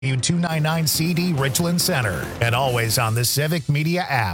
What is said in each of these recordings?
299CD Richland Center, and always on the Civic Media app.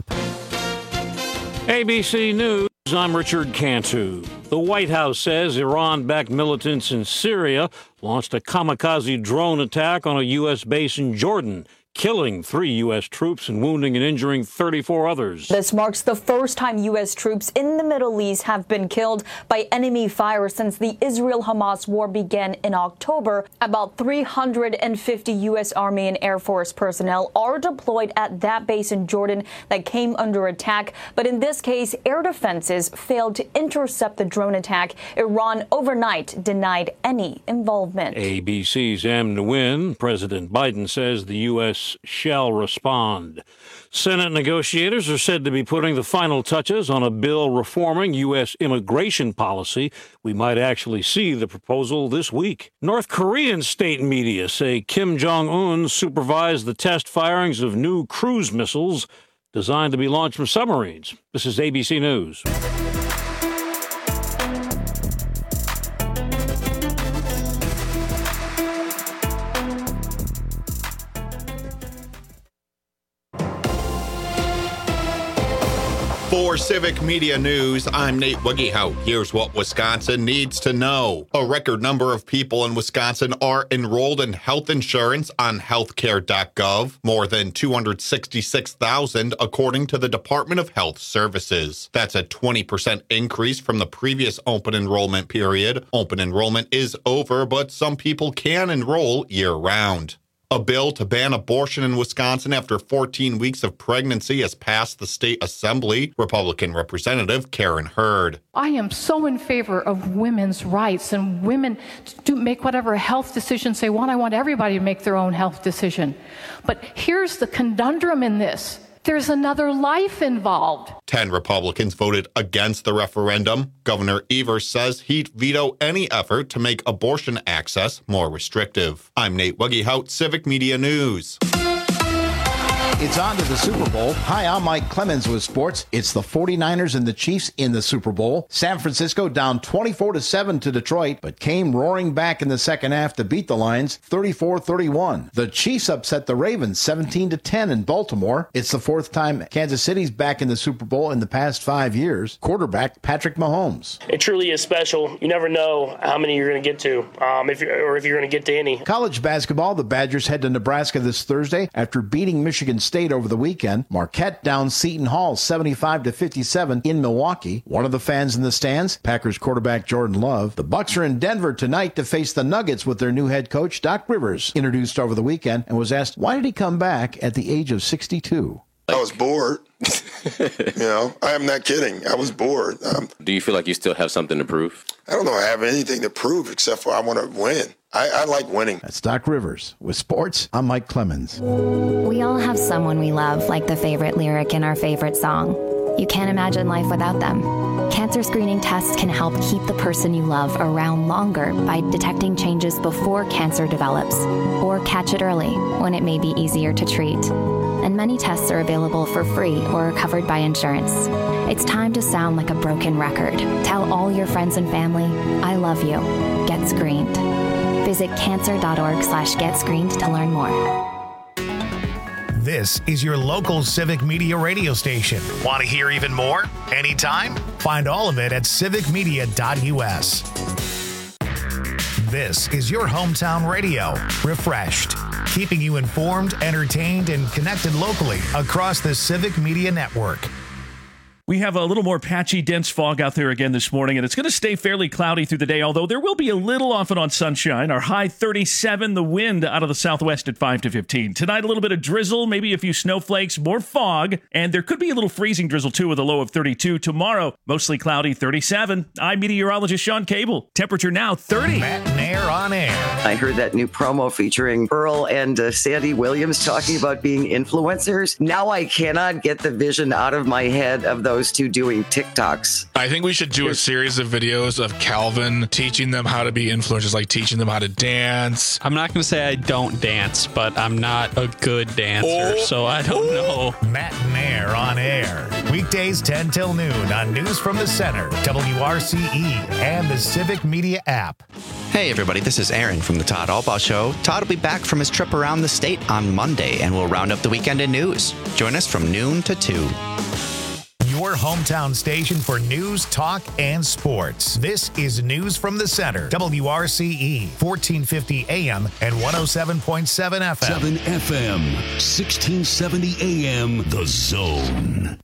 ABC News, I'm Richard Cantu. The White House says Iran-backed militants in Syria launched a kamikaze drone attack on a U.S. base in Jordan, killing 3 U.S. troops and wounding and injuring 34 others. This marks the first time U.S. troops in the Middle East have been killed by enemy fire since the Israel-Hamas war began in October. About 350 U.S. Army and Air Force personnel are deployed at that base in Jordan that came under attack. But in this case, air defenses failed to intercept the drone attack. Iran overnight denied any involvement. ABC's Am Nguyen. President Biden says the U.S. shall respond. Senate negotiators are said to be putting the final touches on a bill reforming U.S. immigration policy. We might actually see the proposal this week. North Korean state media say Kim Jong-un supervised the test firings of new cruise missiles designed to be launched from submarines. This is ABC News. For Civic Media News, I'm Nate Wiggyhout. Here's what Wisconsin needs to know. A record number of people in Wisconsin are enrolled in health insurance on healthcare.gov, more than 266,000 according to the Department of Health Services. That's a 20% increase from the previous open enrollment period. Open enrollment is over, but some people can enroll year-round. A bill to ban abortion in Wisconsin after 14 weeks of pregnancy has passed the state assembly. Republican Representative Karen Hurd. I am so in favor of women's rights and women to make whatever health decisions they want. I want everybody to make their own health decision. But here's the conundrum in this. There's another life involved. 10 Republicans voted against the referendum. Governor Evers says he'd veto any effort to make abortion access more restrictive. I'm Nate Wiggyhout, Civic Media News. It's on to the Super Bowl. Hi, I'm Mike Clemens with sports. It's the 49ers and the Chiefs in the Super Bowl. San Francisco down 24-7 to Detroit, but came roaring back in the second half to beat the Lions 34-31. The Chiefs upset the Ravens 17-10 in Baltimore. It's the fourth time Kansas City's back in the Super Bowl in the past 5 years. Quarterback Patrick Mahomes. It truly is special. You never know how many you're going to get to, if you're going to get to any. College basketball, the Badgers head to Nebraska this Thursday after beating Michigan State over the weekend. Marquette down Seton Hall 75-57 in Milwaukee. One of the fans in the stands, Packers quarterback Jordan Love. The Bucs are in Denver tonight to face the Nuggets with their new head coach Doc Rivers, introduced over the weekend and was asked why did he come back at the age of 62. I was bored. I'm not kidding. I was bored. Do you feel like you still have something to prove? I don't know I have anything to prove except for I want to win. I like winning. That's Doc Rivers. With sports, I'm Mike Clemens. We all have someone we love, like the favorite lyric in our favorite song. You can't imagine life without them. Cancer screening tests can help keep the person you love around longer by detecting changes before cancer develops, or catch it early when it may be easier to treat. And many tests are available for free or are covered by insurance. It's time to sound like a broken record. Tell all your friends and family, I love you. Get screened. Visit cancer.org/getscreened to learn more. This is your local Civic Media radio station. Want to hear even more? Anytime? Find all of it at civicmedia.us. This is your hometown radio, refreshed, keeping you informed, entertained, and connected locally across the Civic Media Network. We have a little more patchy, dense fog out there again this morning, and it's going to stay fairly cloudy through the day, although there will be a little off and on sunshine. Our high 37, the wind out of the southwest at 5 to 15. Tonight, a little bit of drizzle, maybe a few snowflakes, more fog, and there could be a little freezing drizzle, too, with a low of 32. Tomorrow, mostly cloudy, 37. I'm meteorologist Sean Cable. Temperature now, 30. Matt Nair on air. I heard that new promo featuring Earl and Sandy Williams talking about being influencers. Now I cannot get the vision out of my head of those two doing TikToks. I think we should do a series of videos of Calvin teaching them how to be influencers, like teaching them how to dance. I'm not going to say I don't dance, but I'm not a good dancer, so I don't know. Matt Nair on air. Weekdays 10 till noon on News from the Center, WRCE, and the Civic Media app. Hey everybody, this is Aaron from the Todd Albaugh Show. Todd will be back from his trip around the state on Monday, and we'll round up the weekend in news. Join us from noon to 2. Your hometown station for news, talk, and sports. This is News from the Center. WRCE, 1450 AM and 107.7 FM. 7 FM, 1670 AM, The Zone.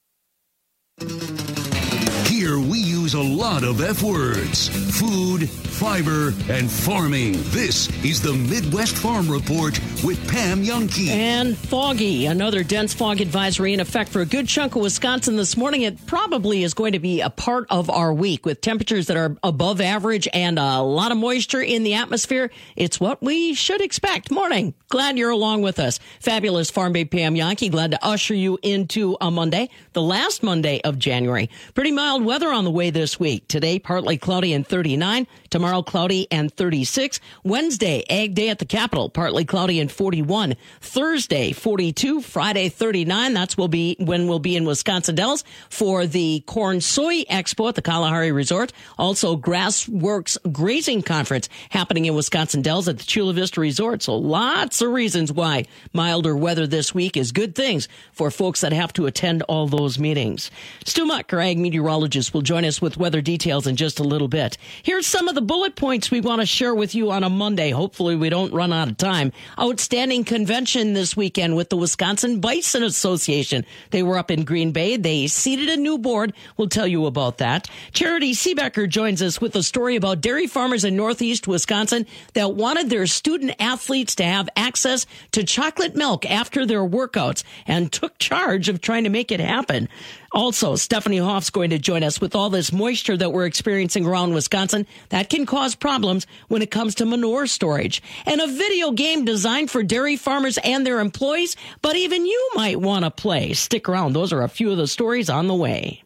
Here we use a lot of F words. Food, fiber, and farming. This is the Midwest Farm Report with Pam Youngke. And foggy. Another dense fog advisory in effect for a good chunk of Wisconsin this morning. It probably is going to be a part of our week with temperatures that are above average and a lot of moisture in the atmosphere. It's what we should expect. Morning. Glad you're along with us. Fabulous Farm Babe Pam Youngke. Glad to usher you into a Monday, the last Monday of January. Pretty mild weather on the way this week. Today, partly cloudy and 39. Tomorrow, cloudy and 36. Wednesday, Ag Day at the Capitol, partly cloudy and 41. Thursday, 42. Friday, 39. That's when we'll be in Wisconsin Dells for the Corn Soy Expo at the Kalahari Resort. Also, Grassworks Grazing Conference happening in Wisconsin Dells at the Chula Vista Resort. So lots of reasons why milder weather this week is good things for folks that have to attend all those meetings. Stu Muck, our ag meteorologist, will join us with weather details in just a little bit. Here's some of the bullet points we want to share with you on a Monday. Hopefully we don't run out of time. Outstanding convention this weekend with the Wisconsin Bison Association. They were up in Green Bay. They seated a new board. We'll tell you about that. Charity Seebecker joins us with a story about dairy farmers in Northeast Wisconsin that wanted their student athletes to have access to chocolate milk after their workouts and took charge of trying to make it happen. Also, Stephanie Hoff's going to join us with all this moisture that we're experiencing around Wisconsin. That can cause problems when it comes to manure storage. And a video game designed for dairy farmers and their employees, but even you might want to play. Stick around. Those are a few of the stories on the way.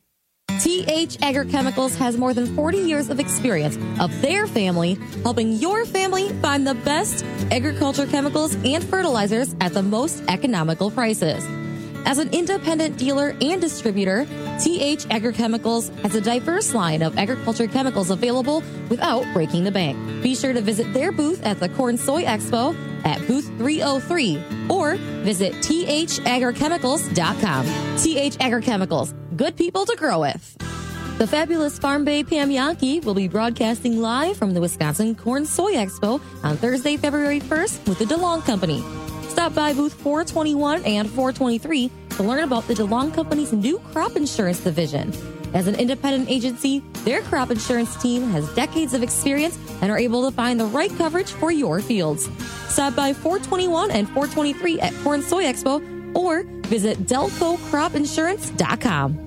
TH Agrochemicals has more than 40 years of experience of their family helping your family find the best agriculture chemicals and fertilizers at the most economical prices. As an independent dealer and distributor, TH Agrochemicals has a diverse line of agriculture chemicals available without breaking the bank. Be sure to visit their booth at the Corn Soy Expo at booth 303 or visit thagrochemicals.com. TH Agrochemicals, good people to grow with. The fabulous Farm Babe Pam Youngke will be broadcasting live from the Wisconsin Corn Soy Expo on Thursday, February 1st with the DeLong Company. Stop by booth 421 and 423 to learn about the DeLong Company's new crop insurance division. As an independent agency, their crop insurance team has decades of experience and are able to find the right coverage for your fields. Stop by 421 and 423 at Corn Soy Expo or visit delcocropinsurance.com.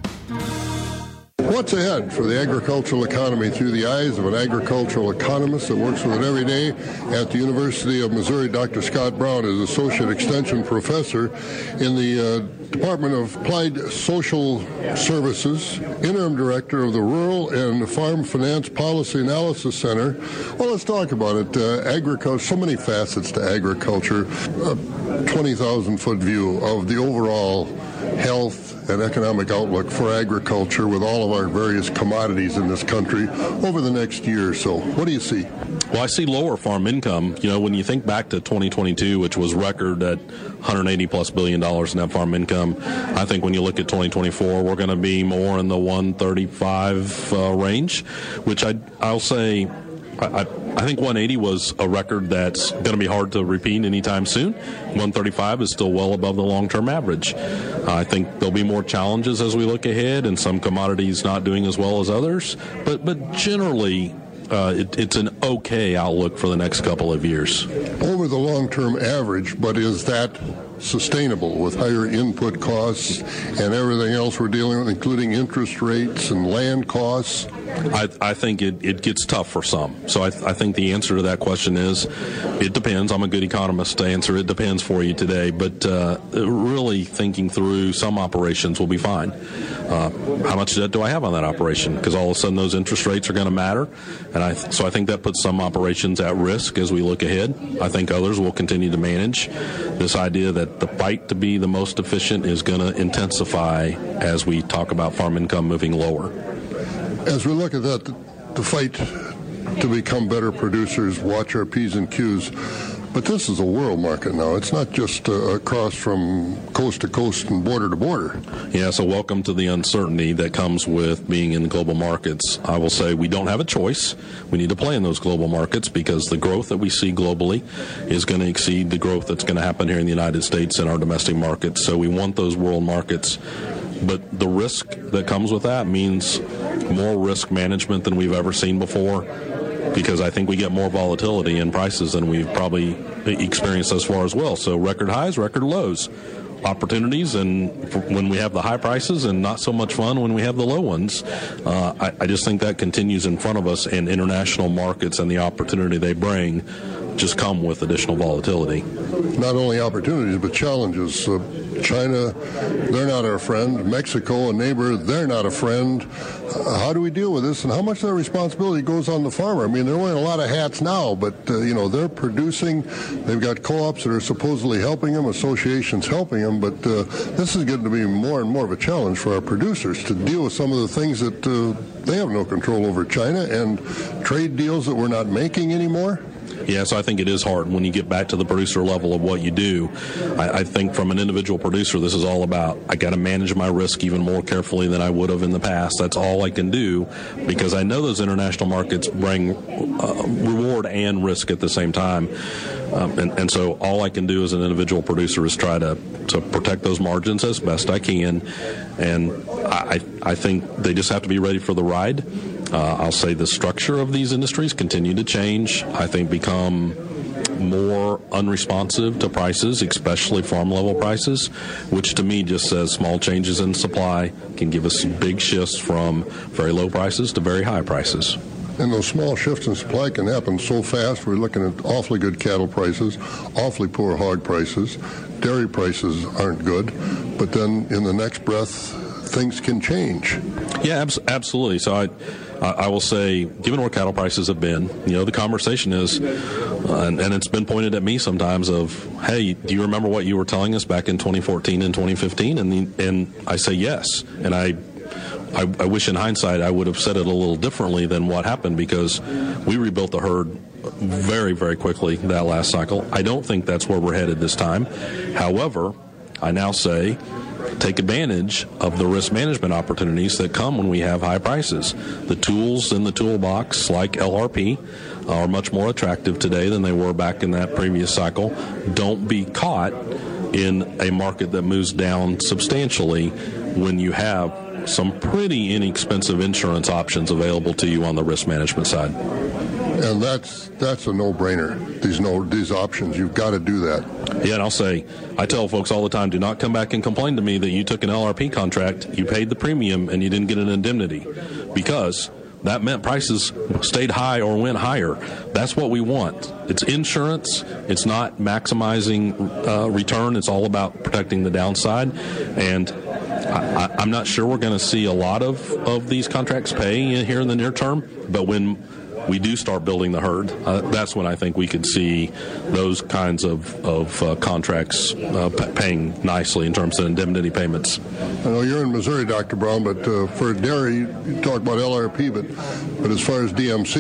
What's ahead for the agricultural economy through the eyes of an agricultural economist that works with it every day at the University of Missouri? Dr. Scott Brown is Associate Extension Professor in the Department of Applied Social Services, Interim Director of the Rural and Farm Finance Policy Analysis Center. Well, let's talk about it. Agriculture, so many facets to agriculture. A 20,000-foot view of the overall health and economic outlook for agriculture with all of our various commodities in this country over the next year or so. What do you see? Well, I see lower farm income. You know, when you think back to 2022, which was record at $180+ billion in net farm income, I think when you look at 2024, we're going to be more in the 135 range, which I'll say I think 180 was a record that's going to be hard to repeat anytime soon. 135 is still well above the long-term average. I think there'll be more challenges as we look ahead, and some commodities not doing as well as others. But generally, it's an okay outlook for the next couple of years. Over the long-term average, but is that sustainable with higher input costs and everything else we're dealing with, including interest rates and land costs? I think it gets tough for some. So I think the answer to that question is it depends. I'm a good economist to answer it depends for you today. But really thinking through some operations will be fine. How much debt do I have on that operation? Because all of a sudden those interest rates are going to matter. And so I think that puts some operations at risk as we look ahead. I think others will continue to manage. This idea that the fight to be the most efficient is going to intensify as we talk about farm income moving lower. As we look at that, the fight to become better producers, watch our P's and Q's. But this is a world market now. It's not just across from coast to coast and border to border. Yeah, so welcome to the uncertainty that comes with being in the global markets. I will say we don't have a choice. We need to play in those global markets because the growth that we see globally is going to exceed the growth that's going to happen here in the United States in our domestic markets. So we want those world markets. But the risk that comes with that means more risk management than we've ever seen before, because I think we get more volatility in prices than we've probably experienced thus far as well. So record highs, record lows, opportunities, and when we have the high prices, and not so much fun when we have the low ones. I just think that continues in front of us, and international markets and the opportunity they bring just come with additional volatility. Not only opportunities, but challenges. China, they're not our friend. Mexico, a neighbor, they're not a friend. How do we deal with this, and how much of that responsibility goes on the farmer? I mean, they're wearing a lot of hats now, but, they're producing. They've got co-ops that are supposedly helping them, associations helping them, but this is getting to be more and more of a challenge for our producers to deal with some of the things that they have no control over, China, and trade deals that we're not making anymore. Yeah, so I think it is hard when you get back to the producer level of what you do. I think from an individual producer, this is all about, I got to manage my risk even more carefully than I would have in the past. That's all I can do, because I know those international markets bring reward and risk at the same time. And so all I can do as an individual producer is try to protect those margins as best I can. And I think they just have to be ready for the ride. I'll say the structure of these industries continue to change. I think become more unresponsive to prices, especially farm-level prices, which to me just says small changes in supply can give us big shifts from very low prices to very high prices. And those small shifts in supply can happen so fast. We're looking at awfully good cattle prices, awfully poor hog prices. Dairy prices aren't good. But then in the next breath, things can change. Yeah, absolutely. So I will say, given where cattle prices have been, the conversation is, and it's been pointed at me sometimes of, hey, do you remember what you were telling us back in 2014 and 2015? And I say yes. And I wish in hindsight I would have said it a little differently than what happened, because we rebuilt the herd very, very quickly that last cycle. I don't think that's where we're headed this time. However, I now say, take advantage of the risk management opportunities that come when we have high prices. The tools in the toolbox, like LRP, are much more attractive today than they were back in that previous cycle. Don't be caught in a market that moves down substantially when you have some pretty inexpensive insurance options available to you on the risk management side. And that's a no-brainer. These options, you've got to do that. Yeah, and I'll say, I tell folks all the time, do not come back and complain to me that you took an LRP contract, you paid the premium, and you didn't get an indemnity, because that meant prices stayed high or went higher. That's what we want. It's insurance. It's not maximizing return. It's all about protecting the downside. And I'm not sure we're going to see a lot of these contracts pay here in the near term, but when we do start building the herd, that's when I think we could see those kinds of contracts paying nicely in terms of indemnity payments. I know you're in Missouri, Dr. Brown, but for dairy, you talk about LRP, but as far as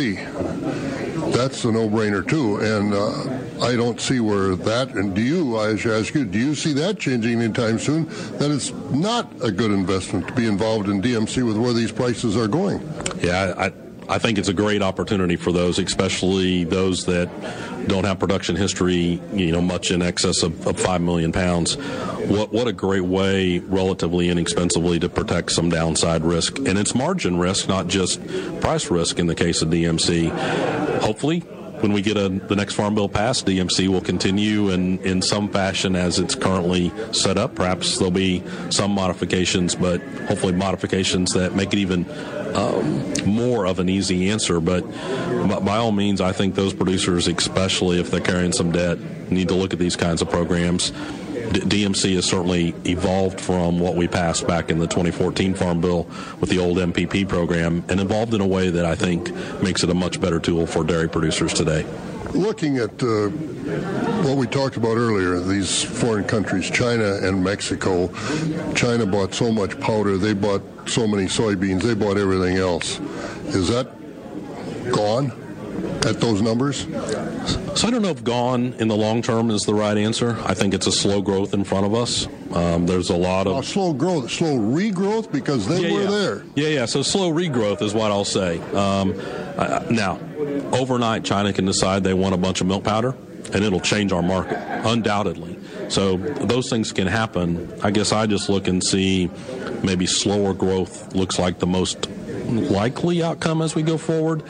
DMC, that's a no-brainer too. And I don't see where that, and I should ask you, do you see that changing anytime soon? That it's not a good investment to be involved in DMC with where these prices are going? Yeah, I think it's a great opportunity for those, especially those that don't have production history, much in excess of 5 million pounds. What a great way, relatively inexpensively, to protect some downside risk. And it's margin risk, not just price risk in the case of DMC. Hopefully, when we get the next Farm Bill passed, DMC will continue in some fashion as it's currently set up. Perhaps there'll be some modifications, but hopefully modifications that make it even more of an easy answer. But by all means, I think those producers, especially if they're carrying some debt, need to look at these kinds of programs. DMC has certainly evolved from what we passed back in the 2014 Farm Bill with the old MPP program, and evolved in a way that I think makes it a much better tool for dairy producers today. Looking at what we talked about earlier, these foreign countries, China and Mexico. China bought so much powder, they bought so many soybeans, they bought everything else. Is that gone? at those numbers? So I don't know if gone in the long term is the right answer. I think it's a slow growth in front of us. There's a lot of slow growth, slow regrowth, because they were there. Yeah. So slow regrowth is what I'll say. Now, overnight, China can decide they want a bunch of milk powder, and it'll change our market, undoubtedly. So those things can happen. I guess I just look and see maybe slower growth looks like the most likely outcome as we go forward.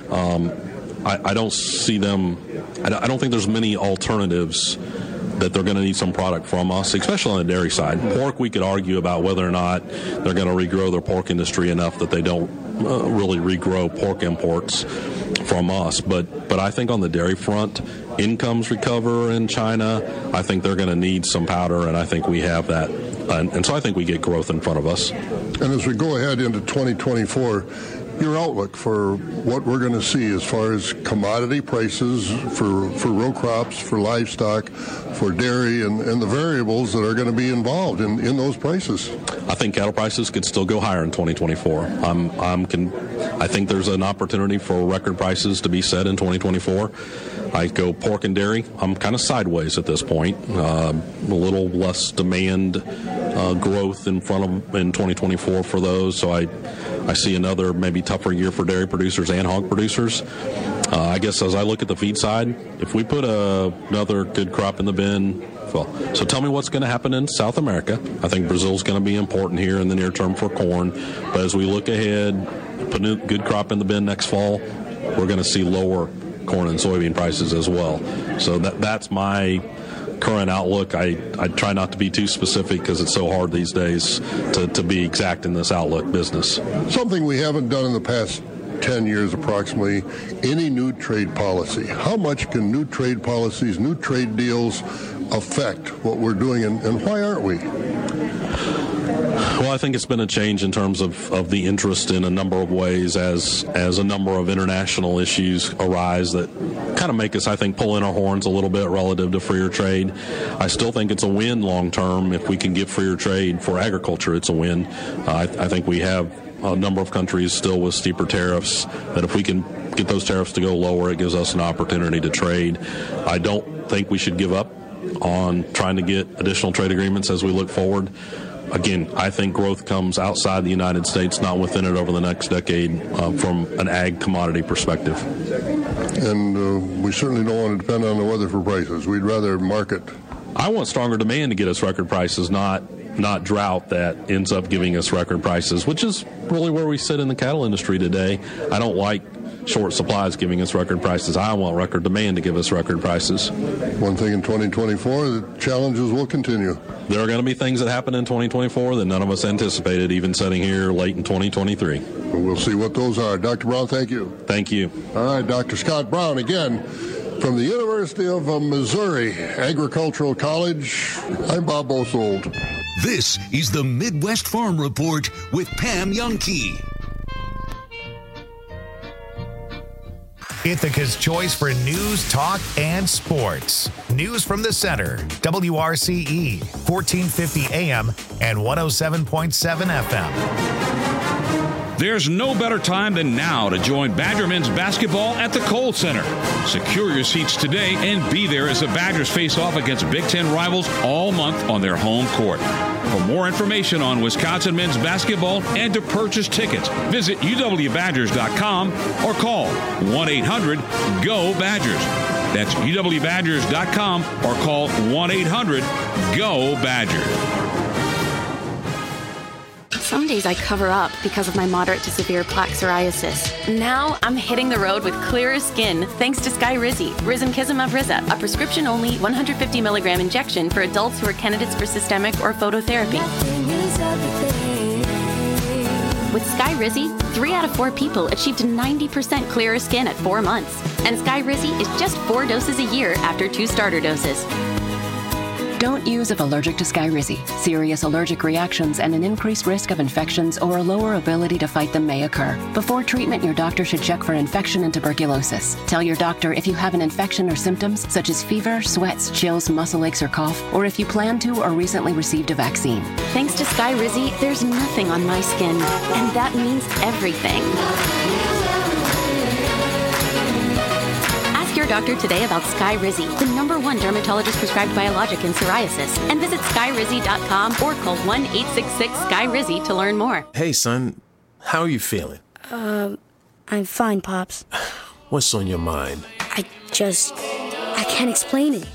I don't see them. I don't think there's many alternatives that they're going to need some product from us, especially on the dairy side. Pork, we could argue about whether or not they're going to regrow their pork industry enough that they don't really regrow pork imports from us. But I think on the dairy front, incomes recover in China. I think they're going to need some powder, and I think we have that. And so I think we get growth in front of us. And as we go ahead into 2024, your outlook for what we're going to see as far as commodity prices for row crops, for livestock, for dairy, and the variables that are going to be involved in those prices. I think cattle prices could still go higher in 2024. I think there's an opportunity for record prices to be set in 2024. I go pork and dairy. I'm kind of sideways at this point. A little less demand growth in 2024 for those. So I see another maybe tougher year for dairy producers and hog producers. I guess as I look at the feed side, if we put another good crop in the bin, so tell me what's going to happen in South America. I think Brazil's going to be important here in the near term for corn. But as we look ahead, put a good crop in the bin next fall, we're going to see lower corn and soybean prices as well. So that's my current outlook. I try not to be too specific because it's so hard these days to be exact in this outlook business. Something we haven't done in the past 10 years approximately, any new trade policy. How much can new trade policies, new trade deals affect what we're doing, and why aren't we? Well, I think it's been a change in terms of the interest in a number of ways as a number of international issues arise that kind of make us, I think, pull in our horns a little bit relative to freer trade. I still think it's a win long term. If we can get freer trade for agriculture, it's a win. I think we have a number of countries still with steeper tariffs that if we can get those tariffs to go lower, it gives us an opportunity to trade. I don't think we should give up on trying to get additional trade agreements as we look forward. Again, I think growth comes outside the United States, not within it over the next decade from an ag commodity perspective. And we certainly don't want to depend on the weather for prices. We'd rather market. I want stronger demand to get us record prices, not drought that ends up giving us record prices, which is really where we sit in the cattle industry today. I don't like short supplies giving us record prices. I want record demand to give us record prices. One thing in 2024, the challenges will continue. There are going to be things that happen in 2024 that none of us anticipated, even sitting here late in 2023. We'll see what those are. Dr. Brown, thank you. Thank you. All right, Dr. Scott Brown, again, from the University of Missouri Agricultural College. I'm Bob Bosold. This is the Midwest Farm Report with Pam Jahnke. Ithaca's choice for news, talk, and sports. News from the center. WRCE, 1450 AM and 107.7 FM. There's no better time than now to join Badger men's basketball at the Kohl Center. Secure your seats today and be there as the Badgers face off against Big Ten rivals all month on their home court. For more information on Wisconsin men's basketball and to purchase tickets, visit uwbadgers.com or call 1-800-GO-BADGERS. That's uwbadgers.com or call 1-800-GO-BADGERS. Some days I cover up because of my moderate to severe plaque psoriasis. Now I'm hitting the road with clearer skin thanks to Skyrizi, Risankizumab Riza, a prescription-only 150 milligram injection for adults who are candidates for systemic or phototherapy. With Skyrizi, 3 out of 4 people achieved 90% clearer skin at 4 months. And Skyrizi is just 4 doses a year after 2 starter doses. Don't use if allergic to Skyrizi. Serious allergic reactions and an increased risk of infections or a lower ability to fight them may occur. Before treatment, your doctor should check for infection and tuberculosis. Tell your doctor if you have an infection or symptoms such as fever, sweats, chills, muscle aches, or cough, or if you plan to or recently received a vaccine. Thanks to Skyrizi, there's nothing on my skin, and that means everything. your doctor today about Skyrizi, the #1 dermatologist-prescribed biologic in psoriasis. And visit Skyrizi.com or call 1-866-SKY-RIZZI to learn more. Hey, son. How are you feeling? I'm fine, Pops. What's on your mind? I can't explain it.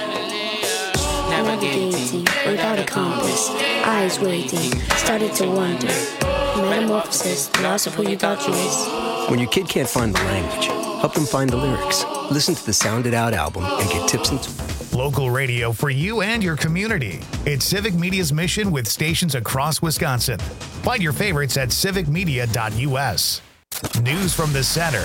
Navigating without a compass, eyes waiting, started to wonder. Metamorphosis, loss of who you thought you was. When your kid can't find the language, help them find the lyrics. Listen to the Sound It Out album and get tips and Local radio for you and your community. It's Civic Media's mission with stations across Wisconsin. Find your favorites at civicmedia.us. News from the center,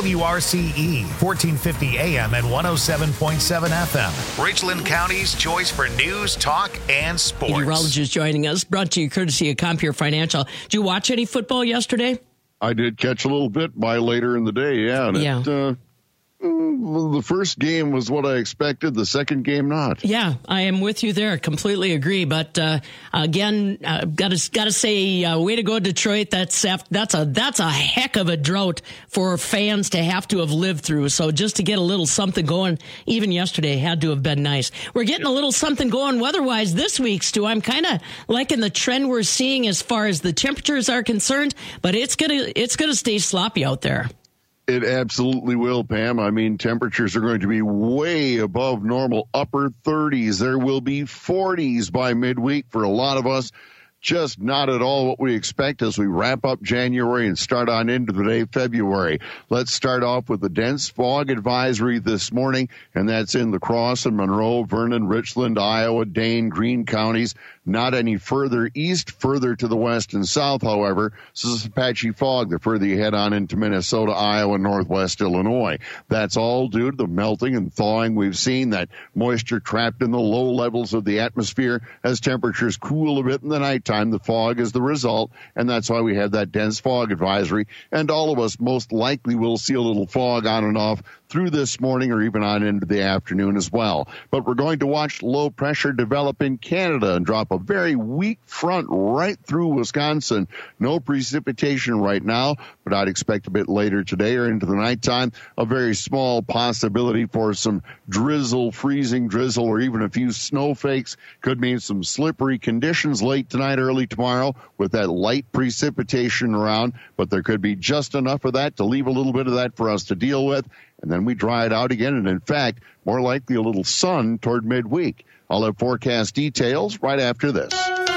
WRCE, 1450 AM and 107.7 FM. Richland County's choice for news, talk, and sports. Meteorologist joining us, brought to you courtesy of Compeer Financial. Did you watch any football yesterday? I did catch a little bit by later in the day, yeah. And the first game was what I expected. The second game, not. Yeah, I am with you there. Completely agree. But again, got to say, way to go, Detroit. That's a heck of a drought for fans to have to have lived through. So just to get a little something going, even yesterday, had to have been nice. We're getting a little something going weather-wise this week, Stu. I'm kind of liking the trend we're seeing as far as the temperatures are concerned, but it's gonna stay sloppy out there. It absolutely will, Pam. I mean, temperatures are going to be way above normal, upper 30s. There will be 40s by midweek for a lot of us. Just not at all what we expect as we wrap up January and start on into the day February. Let's start off with the dense fog advisory this morning, and that's in La Crosse and Monroe, Vernon, Richland, Iowa, Dane, Greene counties. Not any further east, further to the west and south, however. This is patchy fog the further you head on into Minnesota, Iowa, northwest Illinois. That's all due to the melting and thawing we've seen, that moisture trapped in the low levels of the atmosphere as temperatures cool a bit in the nighttime. The fog is the result, and that's why we have that dense fog advisory. And all of us most likely will see a little fog on and off through this morning or even on into the afternoon as well. But we're going to watch low pressure develop in Canada and drop a very weak front right through Wisconsin. No precipitation right now, but I'd expect a bit later today or into the nighttime a very small possibility for some drizzle, freezing drizzle, or even a few snowflakes. Could mean some slippery conditions late tonight, early tomorrow with that light precipitation around, but there could be just enough of that to leave a little bit of that for us to deal with. And then we dry it out again, and in fact, more likely a little sun toward midweek. I'll have forecast details right after this.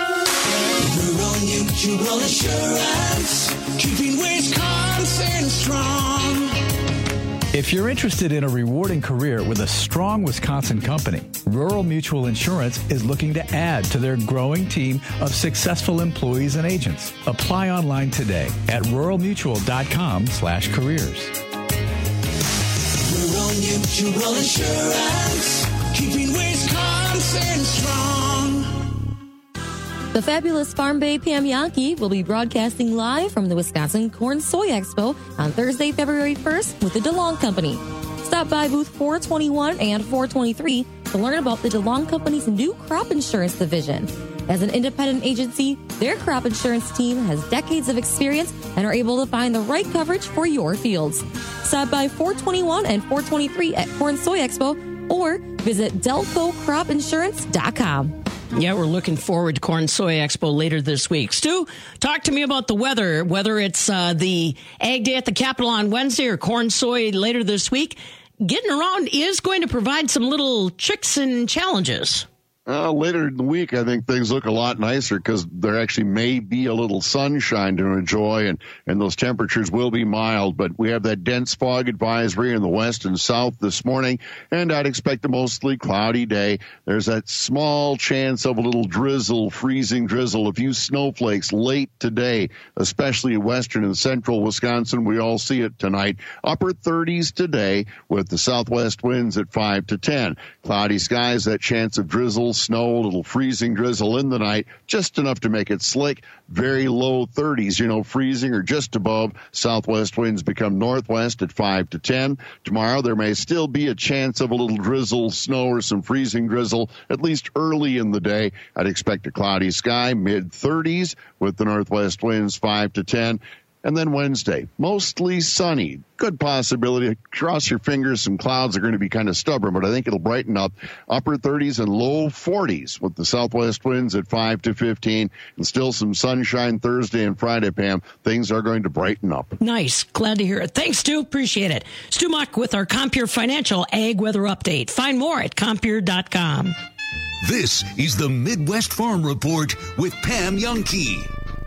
Rural Mutual Insurance, keeping Wisconsin strong. If you're interested in a rewarding career with a strong Wisconsin company, Rural Mutual Insurance is looking to add to their growing team of successful employees and agents. Apply online today at ruralmutual.com/careers. Rural Mutual Insurance, keeping Wisconsin strong. The fabulous Farm Bay Pam Yankee will be broadcasting live from the Wisconsin Corn Soy Expo on Thursday, February 1st with the DeLong Company. Stop by booth 421 and 423 to learn about the DeLong Company's new crop insurance division. As an independent agency, their crop insurance team has decades of experience and are able to find the right coverage for your fields. Stop by 421 and 423 at Corn Soy Expo or visit delcocropinsurance.com. Yeah, we're looking forward to Corn Soy Expo later this week. Stu, talk to me about the weather, whether it's the Ag Day at the Capitol on Wednesday or Corn Soy later this week. Getting around is going to provide some little tricks and challenges. Later in the week, I think things look a lot nicer because there actually may be a little sunshine to enjoy, and those temperatures will be mild. But we have that dense fog advisory in the west and south this morning, and I'd expect a mostly cloudy day. There's that small chance of a little drizzle, freezing drizzle, a few snowflakes late today, especially in western and central Wisconsin. We all see it tonight. Upper 30s today with the southwest winds at 5 to 10. Cloudy skies, that chance of drizzle, snow, a little freezing drizzle in the night, just enough to make it slick. Very low 30s, freezing or just above. Southwest winds become northwest at 5 to 10. Tomorrow there may still be a chance of a little drizzle, snow, or some freezing drizzle, at least early in the day. I'd expect a cloudy sky, mid 30s with the northwest winds 5 to 10. And then Wednesday, mostly sunny. Good possibility. Cross your fingers. Some clouds are going to be kind of stubborn, but I think it'll brighten up. Upper 30s and low 40s with the southwest winds at 5 to 15, and still some sunshine Thursday and Friday, Pam. Things are going to brighten up. Nice. Glad to hear it. Thanks, Stu. Appreciate it. Stu Muck with our Compeer Financial Ag Weather Update. Find more at Compeer.com. This is the Midwest Farm Report with Pam Youngkey.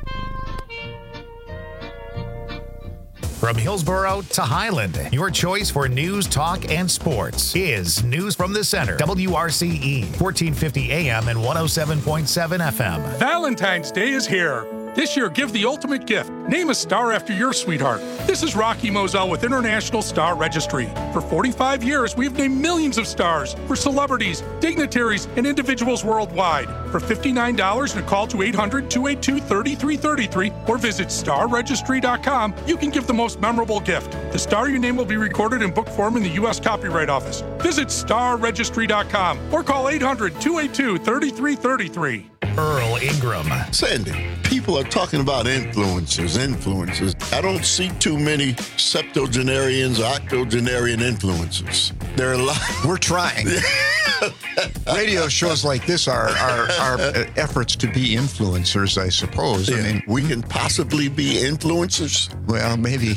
From Hillsboro to Highland, your choice for news, talk, and sports is News from the Center. WRCE, 1450 AM and 107.7 FM. Valentine's Day is here. This year, give the ultimate gift. Name a star after your sweetheart. This is Rocky Moselle with International Star Registry. For 45 years, we've named millions of stars for celebrities, dignitaries, and individuals worldwide. For $59 and a call to 800-282-3333 or visit starregistry.com, you can give the most memorable gift. The star you name will be recorded in book form in the U.S. Copyright Office. Visit starregistry.com or call 800-282-3333. Earl Ingram. Sandy, people are talking about influencers. I don't see too many septuagenarians or octogenarian influencers. There are a lot. We're trying. Radio shows like this are efforts to be influencers, I suppose. Yeah. I mean, we can possibly be influencers. Well, maybe.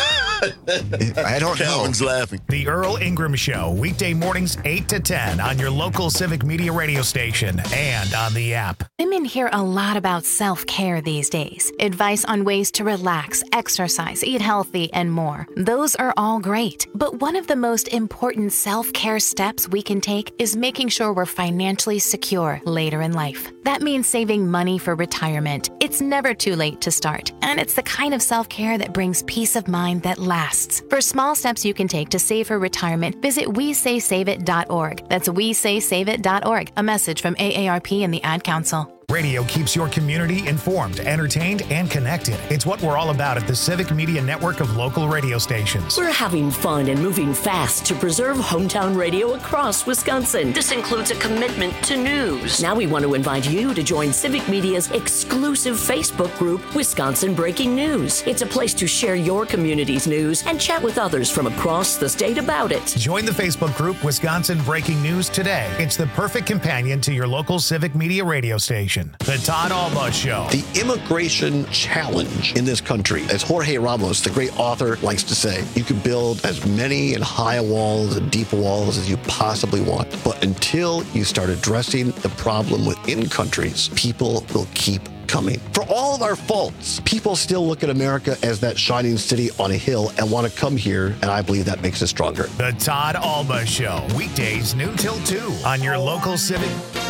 I don't know. Calvin's laughing. The Earl Ingram Show, weekday mornings 8 to 10 on your local Civic Media radio station and on the app. Women hear a lot about self-care these days. Advice on ways to relax, exercise, eat healthy, and more. Those are all great. But one of the most important self-care steps we can take is making sure we're financially secure later in life. That means saving money for retirement. It's never too late to start. And it's the kind of self-care that brings peace of mind that lasts. For small steps you can take to save for retirement, visit WeSaySaveIt.org. That's WeSaySaveIt.org. A message from AARP and the Ad Council. Radio keeps your community informed, entertained, and connected. It's what we're all about at the Civic Media Network of local radio stations. We're having fun and moving fast to preserve hometown radio across Wisconsin. This includes a commitment to news. Now we want to invite you to join Civic Media's exclusive Facebook group, Wisconsin Breaking News. It's a place to share your community's news and chat with others from across the state about it. Join the Facebook group, Wisconsin Breaking News today. It's the perfect companion to your local Civic Media radio station. The Todd Alba Show. The immigration challenge in this country, as Jorge Ramos, the great author, likes to say, you can build as many and high walls and deep walls as you possibly want. But until you start addressing the problem within countries, people will keep coming. For all of our faults, people still look at America as that shining city on a hill and want to come here, and I believe that makes us stronger. The Todd Alba Show. Weekdays noon till 2 on your local Civic.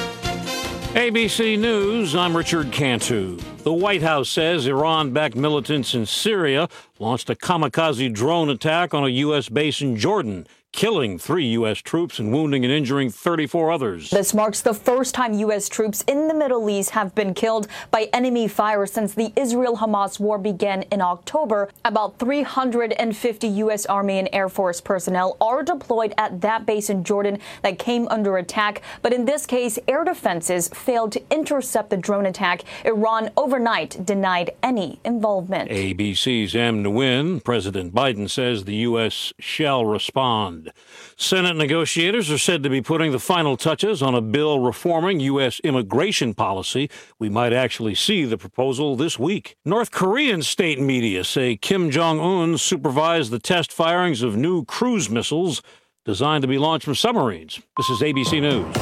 ABC News, I'm Richard Cantu. The White House says Iran-backed militants in Syria launched a kamikaze drone attack on a U.S. base in Jordan, killing 3 U.S. troops and wounding and injuring 34 others. This marks the first time U.S. troops in the Middle East have been killed by enemy fire since the Israel-Hamas war began in October. About 350 U.S. Army and Air Force personnel are deployed at that base in Jordan that came under attack. But in this case, air defenses failed to intercept the drone attack. Iran overnight denied any involvement. ABC's Em Nguyen. President Biden says the U.S. shall respond. Senate negotiators are said to be putting the final touches on a bill reforming U.S. immigration policy. We might actually see the proposal this week. North Korean state media say Kim Jong-un supervised the test firings of new cruise missiles designed to be launched from submarines. This is ABC News.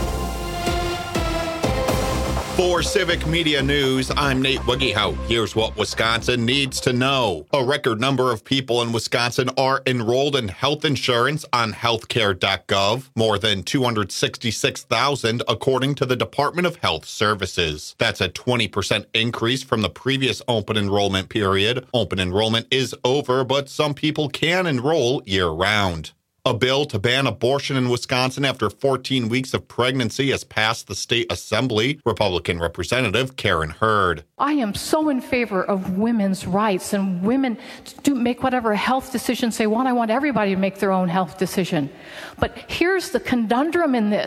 For Civic Media News, I'm Nate Wiggyhout. Here's what Wisconsin needs to know. A record number of people in Wisconsin are enrolled in health insurance on healthcare.gov. More than 266,000, according to the Department of Health Services. That's a 20% increase from the previous open enrollment period. Open enrollment is over, but some people can enroll year-round. A bill to ban abortion in Wisconsin after 14 weeks of pregnancy has passed the state assembly. Republican Representative Karen Hurd. I am so in favor of women's rights and women to make whatever health decisions they want. I want everybody to make their own health decision. But here's the conundrum in this.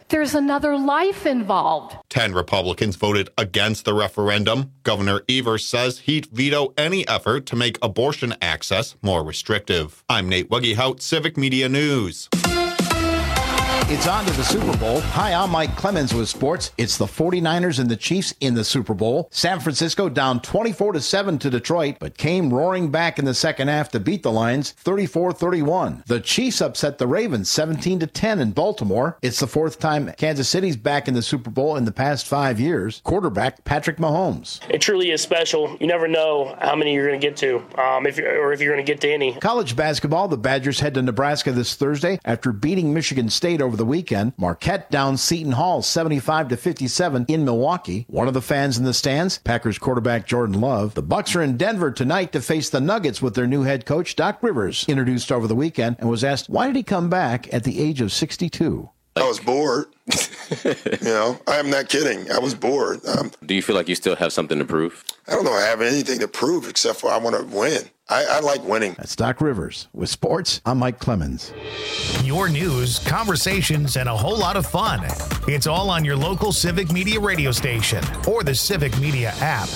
There's another life involved. 10 Republicans voted against the referendum. Governor Evers says he'd veto any effort to make abortion access more restrictive. I'm Nate Wuggehout, Civic Media News. It's on to the Super Bowl. Hi, I'm Mike Clemens with sports. It's the 49ers and the Chiefs in the Super Bowl. San Francisco down 24-7 to Detroit, but came roaring back in the second half to beat the Lions 34-31. The Chiefs upset the Ravens 17-10 in Baltimore. It's the fourth time Kansas City's back in the Super Bowl in the past 5 years. Quarterback Patrick Mahomes. It truly is special. You never know how many you're going to get to, if you're going to get to any. College basketball, the Badgers head to Nebraska this Thursday after beating Michigan State over the weekend. Marquette down Seton Hall 75-57 in Milwaukee. One of the fans in the stands, Packers quarterback Jordan Love. The Bucs are in Denver tonight to face the Nuggets with their new head coach Doc Rivers, introduced over the weekend and was asked why did he come back at the age of 62. I was bored. I'm not kidding. I was bored. Do you feel like you still have something to prove? I don't know I have anything to prove except for I want to win. I like winning. That's Doc Rivers. With sports, I'm Mike Clemens. Your news, conversations, and a whole lot of fun. It's all on your local Civic Media radio station or the Civic Media app.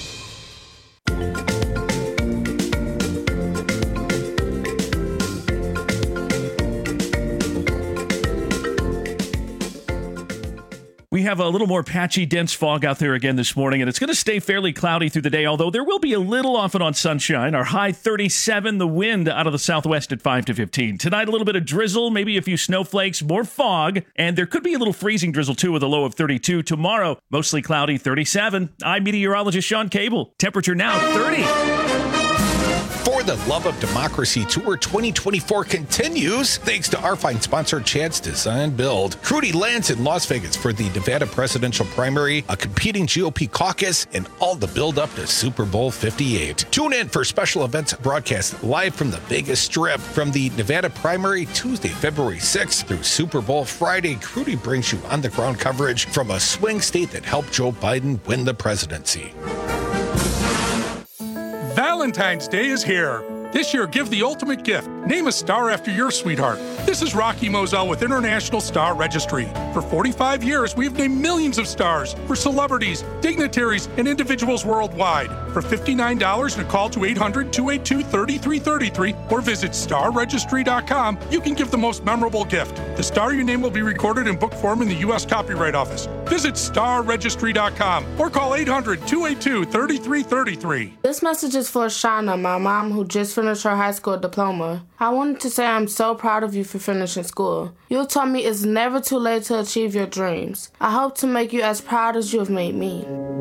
We have a little more patchy, dense fog out there again this morning, and it's going to stay fairly cloudy through the day, although there will be a little off and on sunshine. Our high 37, the wind out of the southwest at 5 to 15. Tonight, a little bit of drizzle, maybe a few snowflakes, more fog, and there could be a little freezing drizzle, too, with a low of 32. Tomorrow, mostly cloudy, 37. I'm meteorologist Sean Cable. Temperature now, 30. For the Love of Democracy Tour 2024 continues, thanks to our fine sponsor, Chad's Design Build. Crudy lands in Las Vegas for the Nevada presidential primary, a competing GOP caucus, and all the build-up to Super Bowl 58. Tune in for special events broadcast live from the Vegas Strip. From the Nevada primary, Tuesday, February 6th through Super Bowl Friday, Crudy brings you on-the-ground coverage from a swing state that helped Joe Biden win the presidency. Valentine's Day is here. This year, give the ultimate gift. Name a star after your sweetheart. This is Rocky Moselle with International Star Registry. For 45 years, we've named millions of stars for celebrities, dignitaries, and individuals worldwide. For $59 and a call to 800-282-3333 or visit starregistry.com, you can give the most memorable gift. The star you name will be recorded in book form in the U.S. Copyright Office. Visit starregistry.com or call 800-282-3333. This message is for Shauna, my mom, who just finished her high school diploma. I wanted to say I'm so proud of you for finishing school. You taught me it's never too late to achieve your dreams. I hope to make you as proud as you have made me.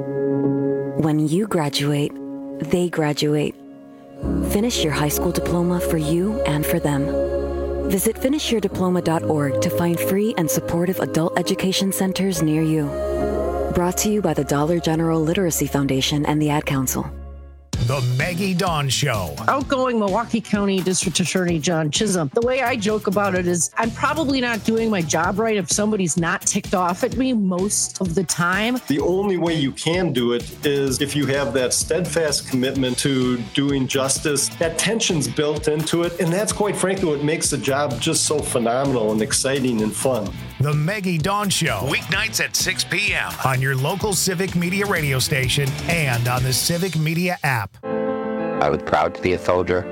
When you graduate, they graduate. Finish your high school diploma for you and for them. Visit finishyourdiploma.org to find free and supportive adult education centers near you. Brought to you by the Dollar General Literacy Foundation and the Ad Council. The Maggie Dawn Show. Outgoing Milwaukee County District Attorney John Chisholm. The way I joke about it is I'm probably not doing my job right if somebody's not ticked off at me most of the time. The only way you can do it is if you have that steadfast commitment to doing justice. That tension's built into it, and that's quite frankly what makes the job just so phenomenal and exciting and fun. The Maggie Dawn Show, weeknights at 6 p.m. on your local Civic Media radio station and on the Civic Media app. I was proud to be a soldier.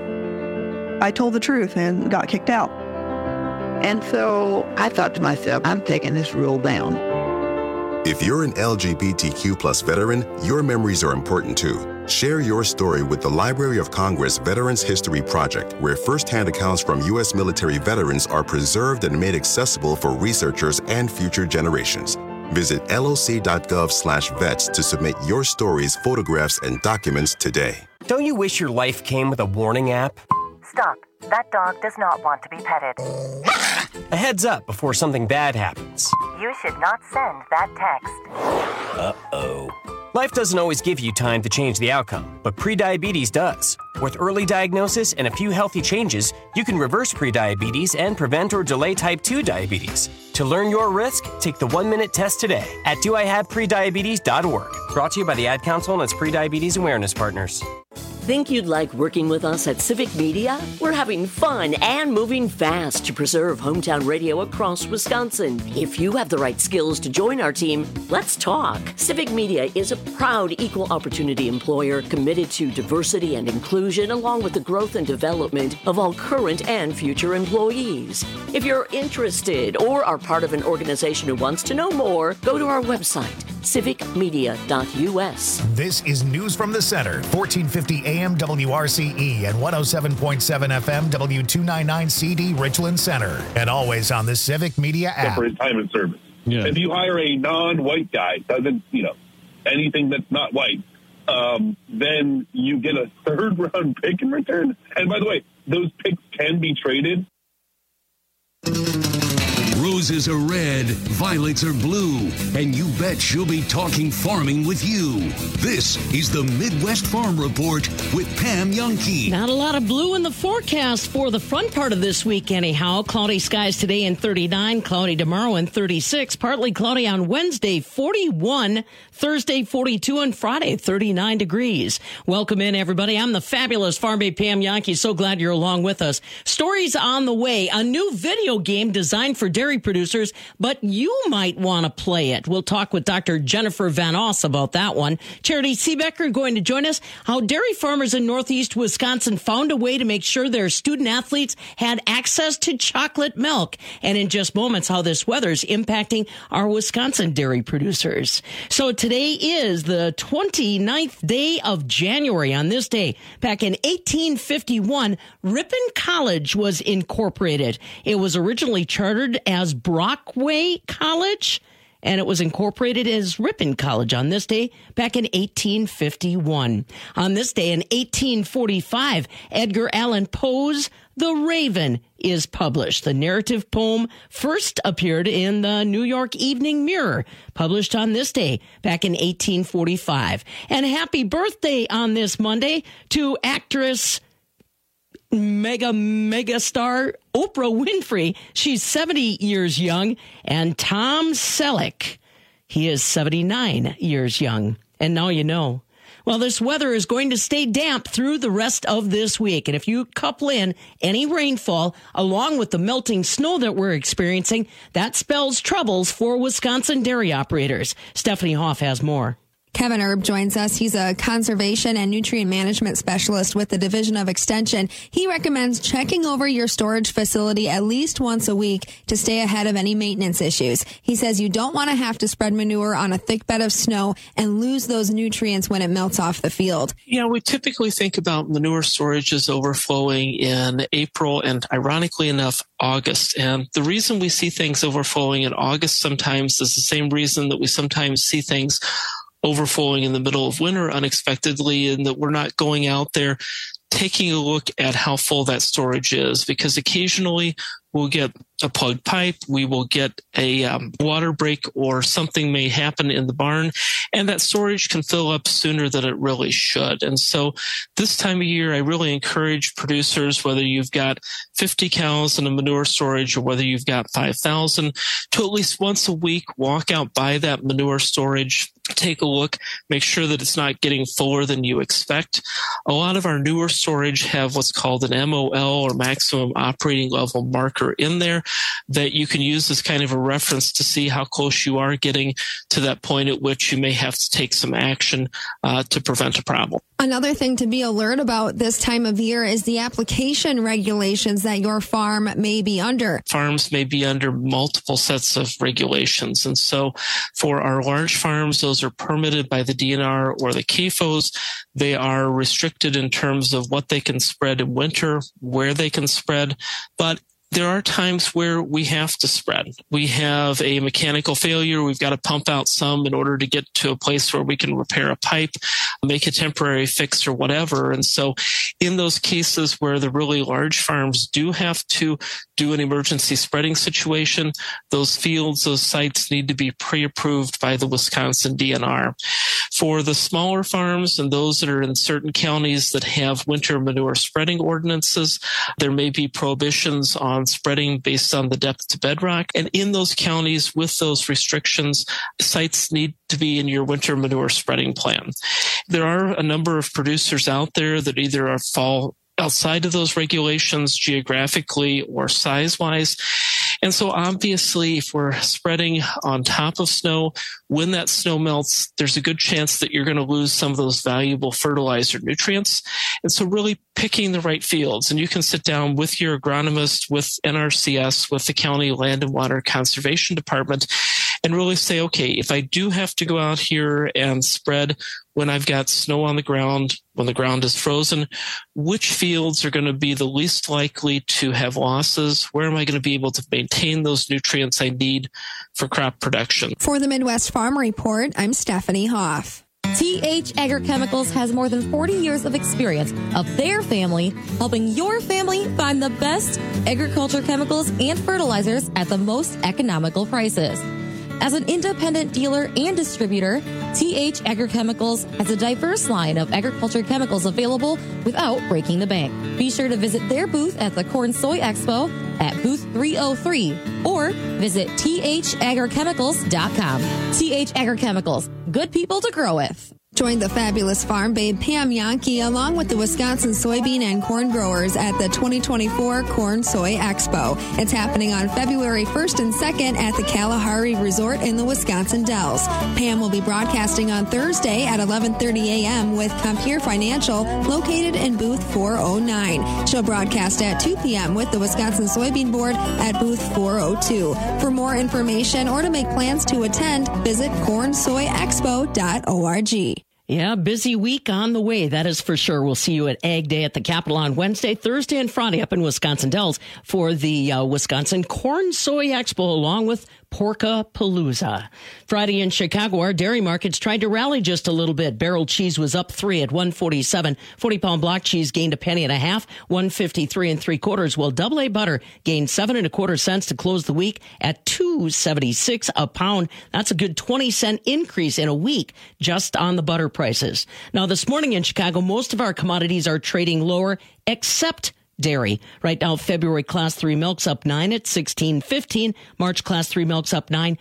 I told the truth and got kicked out. And so I thought to myself, I'm taking this rule down. If you're an LGBTQ plus veteran, your memories are important too. Share your story with the Library of Congress Veterans History Project, where firsthand accounts from U.S. military veterans are preserved and made accessible for researchers and future generations. Visit loc.gov/vets to submit your stories, photographs, and documents today. Don't you wish your life came with a warning app? Stop. That dog does not want to be petted. A heads up before something bad happens. You should not send that text. Uh-oh. Life doesn't always give you time to change the outcome, but prediabetes does. With early diagnosis and a few healthy changes, you can reverse prediabetes and prevent or delay type 2 diabetes. To learn your risk, take the 1-minute test today at doihaveprediabetes.org. Brought to you by the Ad Council and its prediabetes awareness partners. Think you'd like working with us at Civic Media? We're having fun and moving fast to preserve hometown radio across Wisconsin. If you have the right skills to join our team, let's talk. Civic Media is a proud equal opportunity employer committed to diversity and inclusion, along with the growth and development of all current and future employees. If you're interested or are part of an organization who wants to know more, go to our website, civicmedia.us. This is News from the Center, 1450 AM WRCE and 107.7 FM W299CD Richland Center, and always on the Civic Media app. For his time in service. Yeah. If you hire a non-white guy, doesn't, anything that's not white, then you get a third-round pick in return. And by the way, those picks can be traded. Roses are red, violets are blue, and you bet she'll be talking farming with you. This is the Midwest Farm Report with Pam Youngkey. Not a lot of blue in the forecast for the front part of this week anyhow. Cloudy skies today in 39, cloudy tomorrow in 36, partly cloudy on Wednesday, 41, Thursday 42, and Friday 39 degrees. Welcome in, everybody. I'm the fabulous Farm Babe Pam Youngkey. So glad you're along with us. Stories on the way. A new video game designed for dairy producers, but you might want to play it. We'll talk with Dr. Jennifer Van Oss about that one. Charity Seebecker going to join us. How dairy farmers in Northeast Wisconsin found a way to make sure their student athletes had access to chocolate milk. And in just moments, how this weather's impacting our Wisconsin dairy producers. So today is the 29th day of January. On this day, back in 1851, Ripon College was incorporated. It was originally chartered as Brockway College, and it was incorporated as Ripon College on this day back in 1851. On this day in 1845, Edgar Allan Poe's The Raven is published. The narrative poem first appeared in the New York Evening Mirror, published on this day back in 1845. And happy birthday on this Monday to actress mega star Oprah Winfrey. She's 70 years young. And Tom Selleck, he is 79 years young. And now you know. Well, this weather is going to stay damp through the rest of this week. And if you couple in any rainfall along with the melting snow that we're experiencing, that spells troubles for Wisconsin dairy operators. Stephanie Hoff has more. Kevin Erb joins us. He's a conservation and nutrient management specialist with the Division of Extension. He recommends checking over your storage facility at least once a week to stay ahead of any maintenance issues. He says you don't want to have to spread manure on a thick bed of snow and lose those nutrients when it melts off the field. Yeah, we typically think about manure storage as overflowing in April and, ironically enough, August. And the reason we see things overflowing in August sometimes is the same reason that we sometimes see things overflowing in the middle of winter unexpectedly, and that we're not going out there taking a look at how full that storage is, because occasionally we'll get a plugged pipe, we will get a water break, or something may happen in the barn, and that storage can fill up sooner than it really should. And so this time of year, I really encourage producers, whether you've got 50 cows in a manure storage or whether you've got 5,000, to at least once a week walk out by that manure storage, take a look, make sure that it's not getting fuller than you expect. A lot of our newer storage have what's called an MOL, or maximum operating level marker, in there that you can use as kind of a reference to see how close you are getting to that point at which you may have to take some action to prevent a problem. Another thing to be alert about this time of year is the application regulations that your farm may be under. Farms may be under multiple sets of regulations. And so for our large farms, those are permitted by the DNR or the CAFOs. They are restricted in terms of what they can spread in winter, where they can spread, but there are times where we have to spread. We have a mechanical failure. We've got to pump out some in order to get to a place where we can repair a pipe, make a temporary fix or whatever. And so in those cases where the really large farms do have to do an emergency spreading situation, those fields, those sites need to be pre-approved by the Wisconsin DNR. For the smaller farms and those that are in certain counties that have winter manure spreading ordinances, there may be prohibitions on spreading based on the depth to bedrock. And in those counties with those restrictions, sites need to be in your winter manure spreading plan. There are a number of producers out there that either fall outside of those regulations geographically or size-wise. And so obviously, if we're spreading on top of snow, when that snow melts, there's a good chance that you're going to lose some of those valuable fertilizer nutrients. And so really picking the right fields. And you can sit down with your agronomist, with NRCS, with the County Land and Water Conservation Department, and really say, okay, if I do have to go out here and spread when I've got snow on the ground, when the ground is frozen, which fields are going to be the least likely to have losses? Where am I going to be able to maintain those nutrients I need for crop production? For the Midwest Farm Report, I'm Stephanie Hoff. TH Agrochemicals has more than 40 years of experience of their family helping your family find the best agriculture chemicals and fertilizers at the most economical prices. As an independent dealer and distributor, TH Agrochemicals has a diverse line of agriculture chemicals available without breaking the bank. Be sure to visit their booth at the Corn Soy Expo at booth 303 or visit thagrochemicals.com. TH Agrochemicals, good people to grow with. Join the fabulous farm babe Pam Yankee along with the Wisconsin soybean and corn growers at the 2024 Corn Soy Expo. It's happening on February 1st and 2nd at the Kalahari Resort in the Wisconsin Dells. Pam will be broadcasting on Thursday at 11:30 a.m. with Compeer Financial located in booth 409. She'll broadcast at 2 p.m. with the Wisconsin Soybean Board at booth 402. For more information or to make plans to attend, visit cornsoyexpo.org. Yeah, busy week on the way, that is for sure. We'll see you at Ag Day at the Capitol on Wednesday, Thursday, and Friday up in Wisconsin Dells for the Wisconsin Corn Soy Expo along with Porkapalooza. Friday in Chicago, our dairy markets tried to rally just a little bit. Barrel cheese was up 3 at $1.47. 40-pound block cheese gained a penny and a half, $1.53 3/4. While Double A butter gained 7 1/4 cents to close the week at $2.76 a pound. That's a good 20-cent increase in a week just on the butter prices. Now, this morning in Chicago, most of our commodities are trading lower except dairy. Right now, February Class 3 milk's up 9 at $16.15. March Class 3 milk's up 9,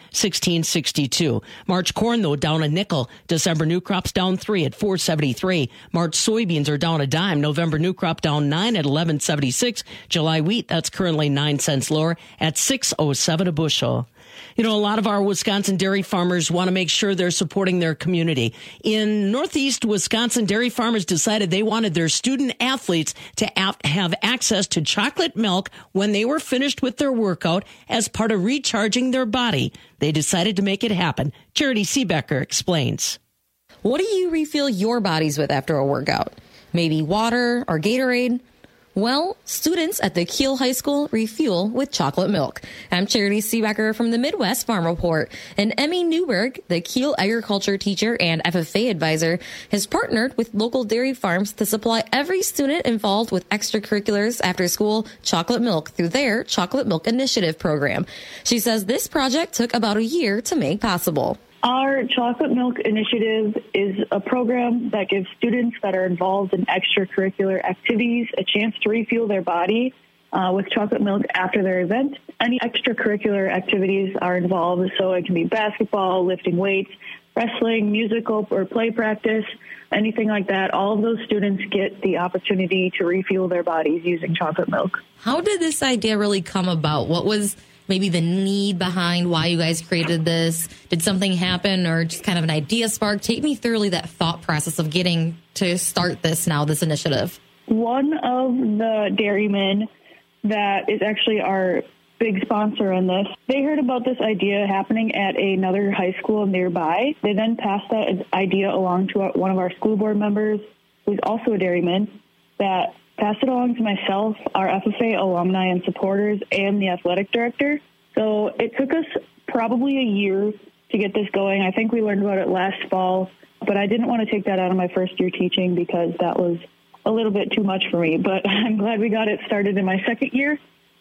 $16.62. March corn, though, down a nickel. December new crop's down 3 at $4.73. March soybeans are down a dime. November new crop down 9 at $11.76. July wheat, that's currently 9 cents lower at $6.07 a bushel. You know, a lot of our Wisconsin dairy farmers want to make sure they're supporting their community. In Northeast Wisconsin, dairy farmers decided they wanted their student athletes to have access to chocolate milk when they were finished with their workout as part of recharging their body. They decided to make it happen. Charity Seebecker explains. What do you refill your bodies with after a workout? Maybe water or Gatorade? Well, students at the Kiel High School refuel with chocolate milk. I'm Charity Seebecker from the Midwest Farm Report. And Emmy Newberg, the Kiel agriculture teacher and FFA advisor, has partnered with local dairy farms to supply every student involved with extracurriculars after school chocolate milk through their Chocolate Milk Initiative program. She says this project took about a year to make possible. Our Chocolate Milk Initiative is a program that gives students that are involved in extracurricular activities a chance to refuel their body with chocolate milk after their event. Any extracurricular activities are involved, so it can be basketball, lifting weights, wrestling, musical or play practice, anything like that. All of those students get the opportunity to refuel their bodies using chocolate milk. How did this idea really come about? What was maybe the need behind why you guys created this? Did something happen or just kind of an idea spark? Take me through that thought process of getting to start this initiative. One of the dairymen that is actually our big sponsor in this, they heard about this idea happening at another high school nearby. They then passed that idea along to one of our school board members, who's also a dairyman, that passed it along to myself, our FFA alumni and supporters, and the athletic director. So it took us probably a year to get this going. I think we learned about it last fall, but I didn't want to take that out of my first year teaching because that was a little bit too much for me. But I'm glad we got it started in my second year.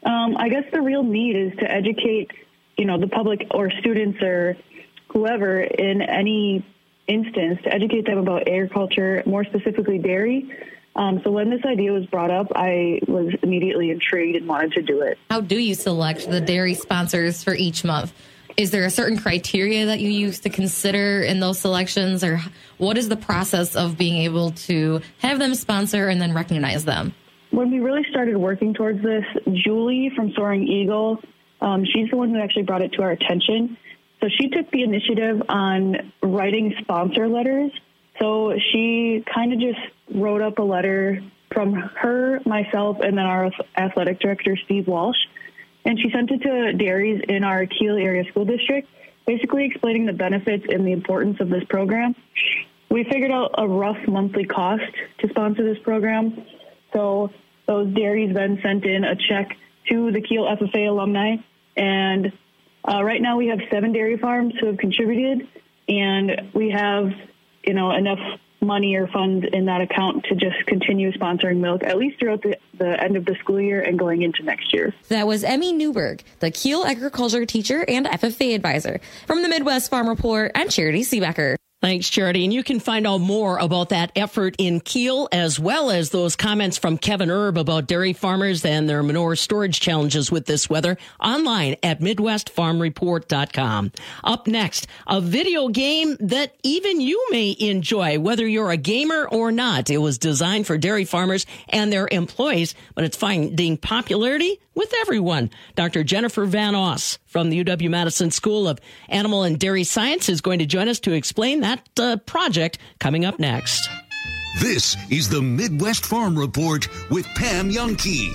I guess the real need is to educate, the public or students or whoever in any instance, to educate them about agriculture, more specifically dairy. So when this idea was brought up, I was immediately intrigued and wanted to do it. How do you select the dairy sponsors for each month? Is there a certain criteria that you use to consider in those selections, or what is the process of being able to have them sponsor and then recognize them? When we really started working towards this, Julie from Soaring Eagle, she's the one who actually brought it to our attention. So she took the initiative on writing sponsor letters. So she kind of just wrote up a letter from her, myself, and then our athletic director, Steve Walsh. And she sent it to dairies in our Kiel area school district, basically explaining the benefits and the importance of this program. We figured out a rough monthly cost to sponsor this program. So those dairies then sent in a check to the Kiel FFA alumni. And right now we have 7 dairy farms who have contributed, and we have, enough money or funds in that account to just continue sponsoring milk, at least throughout the end of the school year and going into next year. That was Emmy Newberg, the Kiel agriculture teacher and FFA advisor. From the Midwest Farm Report, I'm Charity Seebecker. Thanks, Charity. And you can find out more about that effort in Kiel, as well as those comments from Kevin Erb about dairy farmers and their manure storage challenges with this weather online at MidwestFarmReport.com. Up next, a video game that even you may enjoy, whether you're a gamer or not. It was designed for dairy farmers and their employees, but it's finding popularity with everyone. Dr. Jennifer Van Oss from the UW-Madison School of Animal and Dairy Science is going to join us to explain that project coming up next. This is the Midwest Farm Report with Pam Youngkey.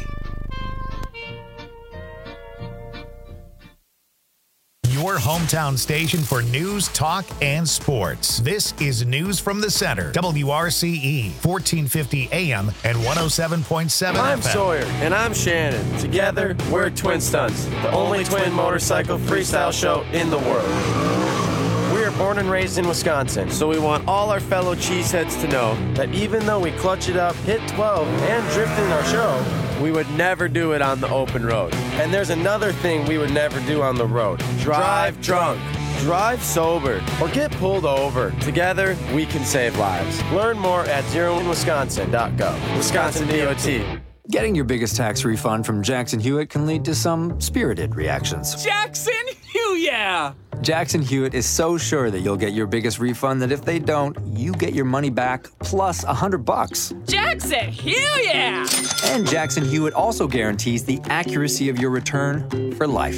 Your hometown station for news, talk, and sports. This is News from the Center. WRCE, 1450 AM and 107.7 FM. I'm Sawyer. And I'm Shannon. Together, we're Twin Stunts, the only twin motorcycle freestyle show in the world. We are born and raised in Wisconsin, so we want all our fellow cheeseheads to know that even though we clutch it up, hit 12, and drift in our show, we would never do it on the open road. And there's another thing we would never do on the road. Drive drunk, drive sober, or get pulled over. Together, we can save lives. Learn more at zeroinwisconsin.gov. Wisconsin DOT. Getting your biggest tax refund from Jackson Hewitt can lead to some spirited reactions. Jackson Hewitt! Jackson Hewitt is so sure that you'll get your biggest refund that if they don't, you get your money back plus $100. Jackson Hewitt! And Jackson Hewitt also guarantees the accuracy of your return for life.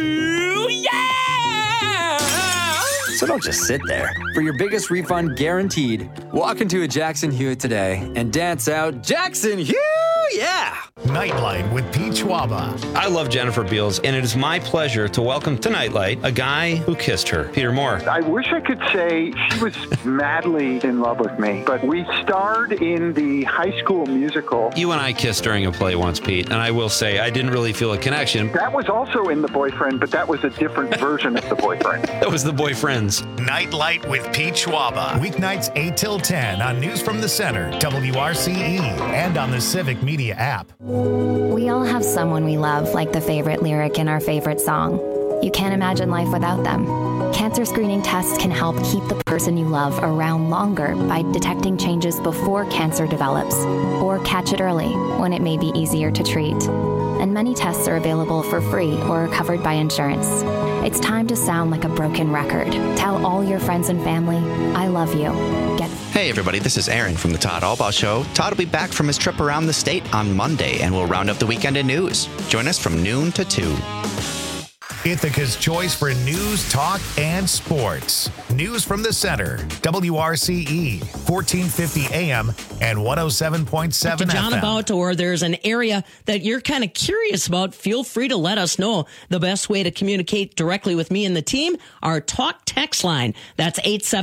So don't just sit there. For your biggest refund guaranteed, walk into a Jackson Hewitt today and dance out Jackson Hewitt! Yeah! Nightlight with Pete Schwaba. I love Jennifer Beals, and it is my pleasure to welcome to Nightlight a guy who kissed her, Peter Moore. I wish I could say she was madly in love with me, but we starred in the High School Musical. You and I kissed during a play once, Pete, and I will say I didn't really feel a connection. That was also in The Boyfriend, but that was a different version of The Boyfriend. That was The Boyfriends. Nightlight with Pete Schwaba. Weeknights 8 till 10 on News from the Center, WRCE, and on the Civic Media app. We all have someone we love, like the favorite lyric in our favorite song. You can't imagine life without them. Cancer screening tests can help keep the person you love around longer by detecting changes before cancer develops, or catch it early when it may be easier to treat. And many tests are available for free or are covered by insurance. It's time to sound like a broken record. Tell all your friends and family, I love you. Hey everybody, this is Aaron from the Todd Albaugh Show. Todd will be back from his trip around the state on Monday, and we'll round up the weekend in news. Join us from noon to 2. Ithaca's choice for news, talk, and sports. News from the Center, WRCE, 1450 AM and 107.7 FM. John, about or there's an area that you're kind of curious about, feel free to let us know. The best way to communicate directly with me and the team, our talk text line. That's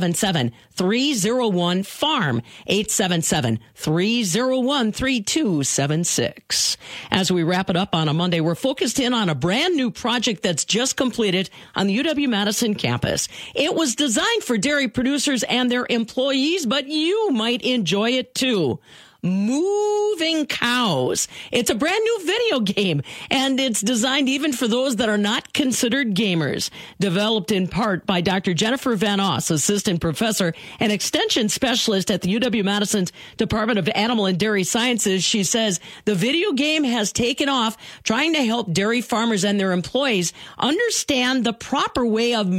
877-301-FARM, 877-301-3276. As we wrap it up on a Monday, we're focused in on a brand new project that's just completed on the UW-Madison campus. It was designed for dairy producers and their employees, but you might enjoy it too. Moving Cows. It's a brand new video game, and it's designed even for those that are not considered gamers. Developed in part by Dr. Jennifer Van Oss, assistant professor and extension specialist at the UW-Madison's Department of Animal and Dairy Sciences. She says the video game has taken off, trying to help dairy farmers and their employees understand the proper way of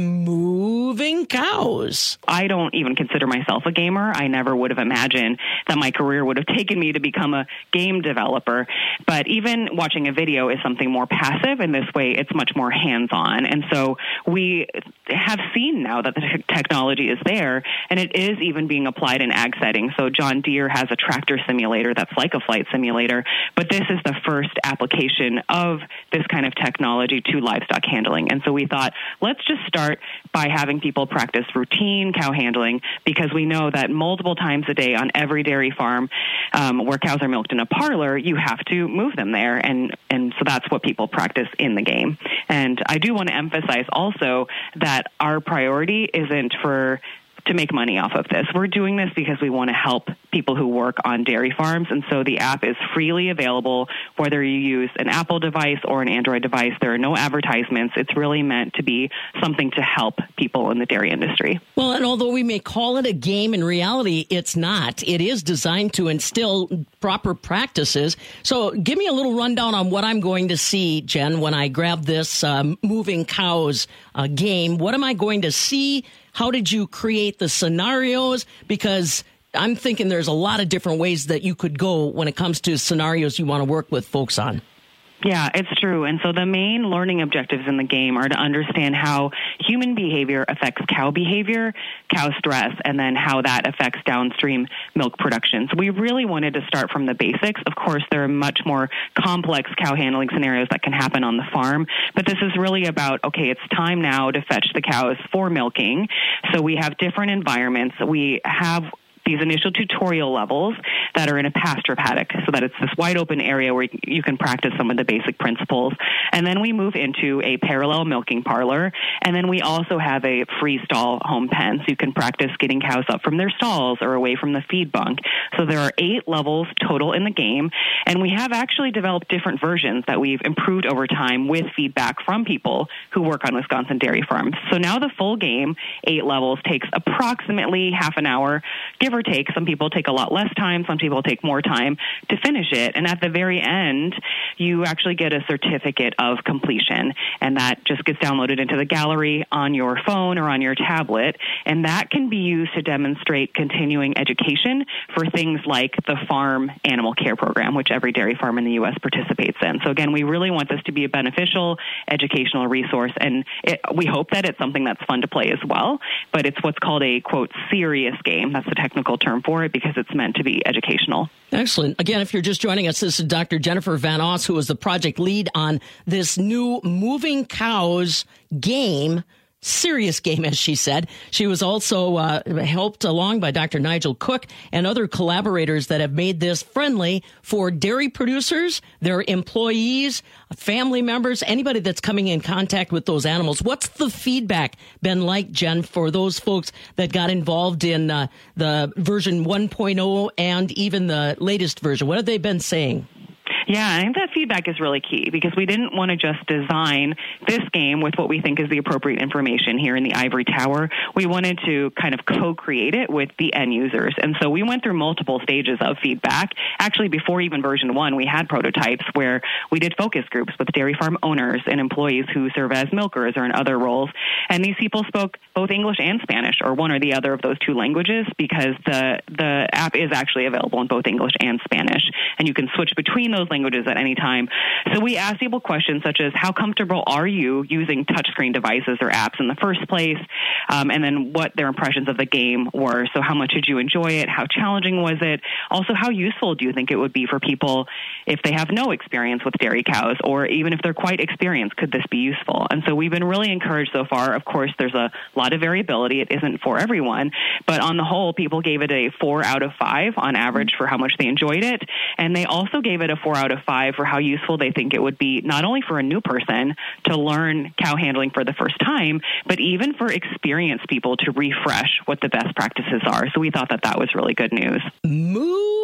moving cows. I don't even consider myself a gamer. I never would have imagined that my career would have taken me to become a game developer. But even watching a video is something more passive. In this way, it's much more hands-on. And so we have seen now that the technology is there, and it is even being applied in ag settings. So John Deere has a tractor simulator that's like a flight simulator, but this is the first application of this kind of technology to livestock handling. And so we thought, let's just start by having people practice routine cow handling, because we know that multiple times a day on every dairy farm where cows are milked in a parlor, you have to move them there. And so that's what people practice in the game. And I do want to emphasize also that our priority isn't to make money off of this. We're doing this because we want to help people who work on dairy farms. And so the app is freely available, whether you use an Apple device or an Android device. There are no advertisements. It's really meant to be something to help people in the dairy industry. Well, and although we may call it a game, in reality, it's not. It is designed to instill proper practices. So give me a little rundown on what I'm going to see, Jen, when I grab this Moving Cows game. What am I going to see? How did you create the scenarios? Because I'm thinking there's a lot of different ways that you could go when it comes to scenarios you want to work with folks on. Yeah, it's true. And so the main learning objectives in the game are to understand how human behavior affects cow behavior, cow stress, and then how that affects downstream milk production. So we really wanted to start from the basics. Of course, there are much more complex cow handling scenarios that can happen on the farm, but this is really about, okay, it's time now to fetch the cows for milking. So we have different environments. We have these initial tutorial levels that are in a pasture paddock, so that it's this wide open area where you can practice some of the basic principles. And then we move into a parallel milking parlor. And then we also have a freestall home pen, so you can practice getting cows up from their stalls or away from the feed bunk. So there are 8 levels total in the game. And we have actually developed different versions that we've improved over time with feedback from people who work on Wisconsin dairy farms. So now the full game, 8 levels, takes approximately half an hour, give or take. Some people take a lot less time, some people take more time to finish it. And at the very end, you actually get a certificate of completion. And that just gets downloaded into the gallery on your phone or on your tablet. And that can be used to demonstrate continuing education for things like the Farm Animal Care Program, which every dairy farm in the U.S. participates in. So again, we really want this to be a beneficial educational resource. And we hope that it's something that's fun to play as well. But it's what's called a, quote, serious game. That's the technical term for it, because it's meant to be educational. Excellent. Again, if you're just joining us, this is Dr. Jennifer Van Oss, who is the project lead on this new Moving Cows game. Serious game, as she said. She was also helped along by Dr. Nigel Cook and other collaborators that have made this friendly for dairy producers, their employees, family members, anybody that's coming in contact with those animals. What's the feedback been like, Jen, for those folks that got involved in the version 1.0 and even the latest version? What have they been saying? Yeah, I think that feedback is really key, because we didn't want to just design this game with what we think is the appropriate information here in the ivory tower. We wanted to kind of co-create it with the end users. And so we went through multiple stages of feedback. Actually, before even version 1, we had prototypes where we did focus groups with dairy farm owners and employees who serve as milkers or in other roles. And these people spoke both English and Spanish, or one or the other of those 2 languages, because the app is actually available in both English and Spanish. And you can switch between those languages at any time. So we asked people questions such as, how comfortable are you using touchscreen devices or apps in the first place? And then what their impressions of the game were. So how much did you enjoy it? How challenging was it? Also, how useful do you think it would be for people if they have no experience with dairy cows, or even if they're quite experienced, could this be useful? And so we've been really encouraged so far. Of course, there's a lot of variability. It isn't for everyone, but on the whole, people gave it a 4 out of 5 on average for how much they enjoyed it. And they also gave it a 4 out of 5 for how useful they think it would be, not only for a new person to learn cow handling for the first time, but even for experienced people to refresh what the best practices are. So we thought that that was really good news. Moving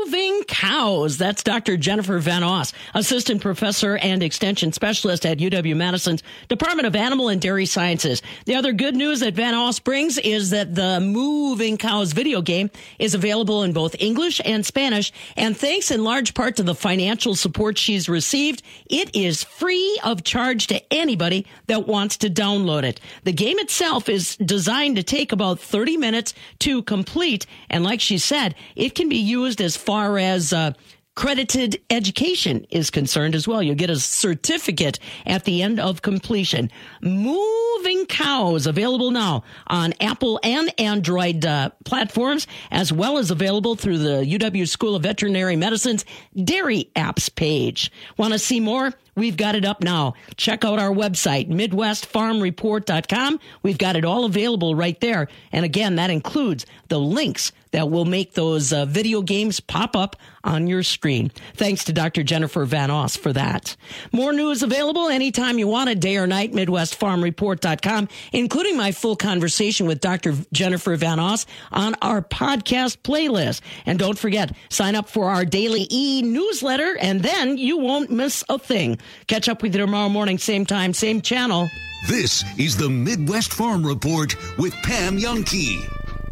moving cows. That's Dr. Jennifer Van Oss, assistant professor and extension specialist at UW-Madison's Department of Animal and Dairy Sciences. The other good news that Van Oss brings is that the Moving Cows video game is available in both English and Spanish, and thanks in large part to the financial support she's received, it is free of charge to anybody that wants to download it. The game itself is designed to take about 30 minutes to complete, and like she said, it can be used as far as accredited education is concerned as well. You'll get a certificate at the end of completion. Moving Cows, available now on Apple and Android platforms, as well as available through the UW School of Veterinary Medicine's Dairy Apps page. Want to see more? We've got it up now. Check out our website, MidwestFarmReport.com. We've got it all available right there. And again, that includes the links that will make those video games pop up on your screen. Thanks to Dr. Jennifer Van Oss for that. More news available anytime you want it, day or night, MidwestFarmReport.com, including my full conversation with Dr. Jennifer Van Oss on our podcast playlist. And don't forget, sign up for our daily e-newsletter, and then you won't miss a thing. Catch up with you tomorrow morning, same time, same channel. This is the Midwest Farm Report with Pam Youngkey.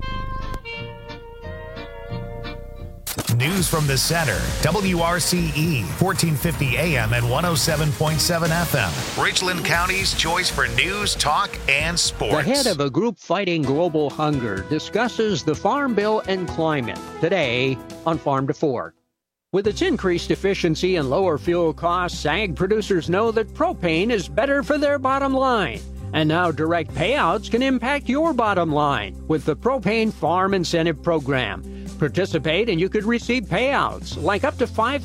News from the center. WRCE, 1450 AM and 107.7 FM. Richland County's choice for news, talk, and sports. The head of a group fighting global hunger discusses the Farm Bill and climate today on Farm to Fork. With its increased efficiency and lower fuel costs, ag producers know that propane is better for their bottom line. And now direct payouts can impact your bottom line with the Propane Farm Incentive Program. Participate and you could receive payouts like up to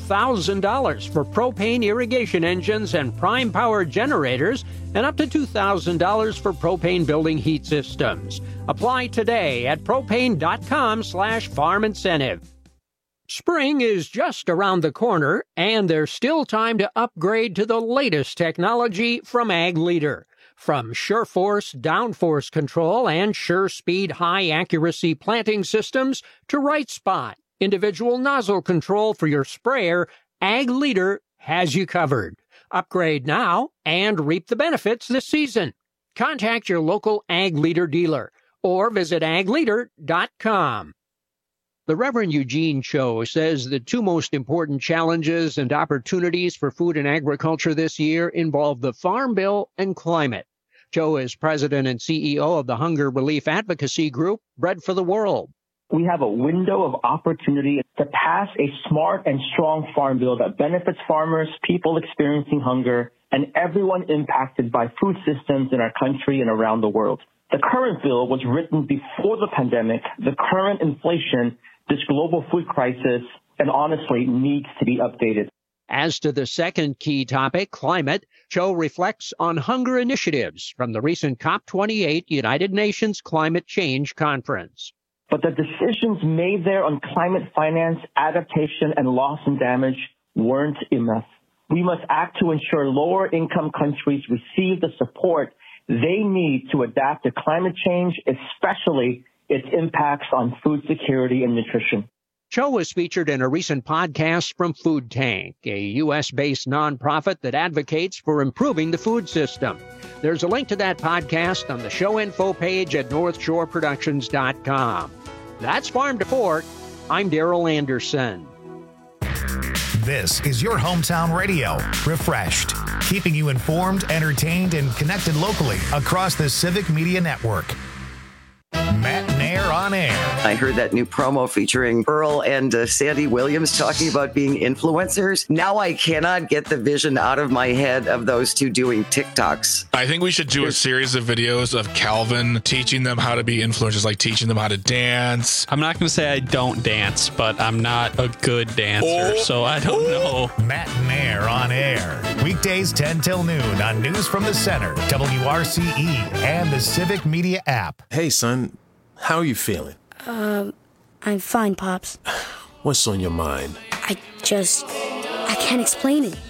$5,000 for propane irrigation engines and prime power generators and up to $2,000 for propane building heat systems. Apply today at propane.com/farm incentive. Spring is just around the corner, and there's still time to upgrade to the latest technology from Ag Leader. From SureForce downforce control and SureSpeed high-accuracy planting systems to Right Spot, individual nozzle control for your sprayer, Ag Leader has you covered. Upgrade now and reap the benefits this season. Contact your local Ag Leader dealer or visit agleader.com. The Reverend Eugene Cho says the two most important challenges and opportunities for food and agriculture this year involve the Farm Bill and climate. Cho is president and CEO of the hunger relief advocacy group, Bread for the World. We have a window of opportunity to pass a smart and strong farm bill that benefits farmers, people experiencing hunger, and everyone impacted by food systems in our country and around the world. The current bill was written before the pandemic, the current inflation, this global food crisis, and honestly needs to be updated. As to the second key topic, climate, Cho reflects on hunger initiatives from the recent COP28 United Nations Climate Change Conference. But the decisions made there on climate finance, adaptation, and loss and damage weren't enough. We must act to ensure lower-income countries receive the support they need to adapt to climate change, especially its impacts on food security and nutrition. Cho was featured in a recent podcast from Food Tank, a U.S.-based nonprofit that advocates for improving the food system. There's a link to that podcast on the show info page at northshoreproductions.com. That's Farm to Fork. I'm Darrell Anderson. This is your hometown radio, refreshed, keeping you informed, entertained, and connected locally across the Civic Media Network. Matt Nair on air. I heard that new promo featuring Earl and Sandy Williams talking about being influencers. Now I cannot get the vision out of my head of those two doing TikToks. I think we should do a series of videos of Calvin teaching them how to be influencers, like teaching them how to dance. I'm not going to say I don't dance, but I'm not a good dancer, so I don't know. Matt Nair on air. Weekdays 10 till noon on News from the Center, WRCE, and the Civic Media app. Hey, son. How are you feeling? I'm fine, Pops. What's on your mind? I can't explain it.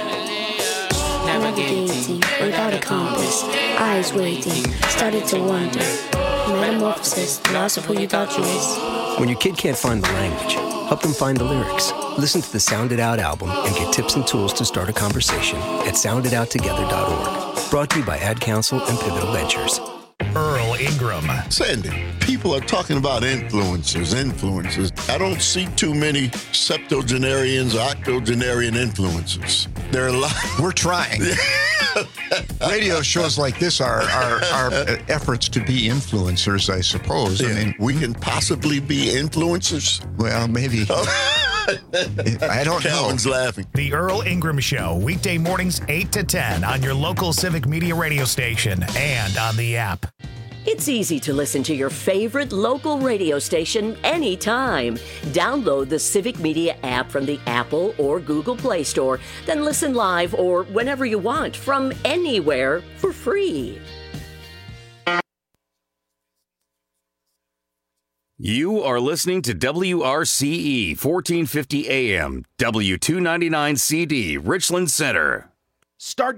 Navigating without a compass, eyes waiting, started to wonder. Metamorphosis, loss of who you thought you was. When your kid can't find the language, Help them find the lyrics. Listen to the Sound It Out album and get tips and tools to start a conversation at sounditouttogether.org. Brought to you by Ad Council and Pivotal Ventures. Earl Ingram. Sandy, people are talking about influencers. I don't see too many septuagenarians or octogenarian influencers. There are a lot. We're trying. Radio shows like this are efforts to be influencers, I suppose. Yeah. I mean, we can possibly be influencers. Well, maybe. I don't know. Calvin's laughing. The Earl Ingram Show, weekday mornings 8 to 10 on your local Civic Media radio station and on the app. It's easy to listen to your favorite local radio station anytime. Download the Civic Media app from the Apple or Google Play Store, then listen live or whenever you want from anywhere for free. You are listening to WRCE 1450 AM, W299 CD, Richland Center. Start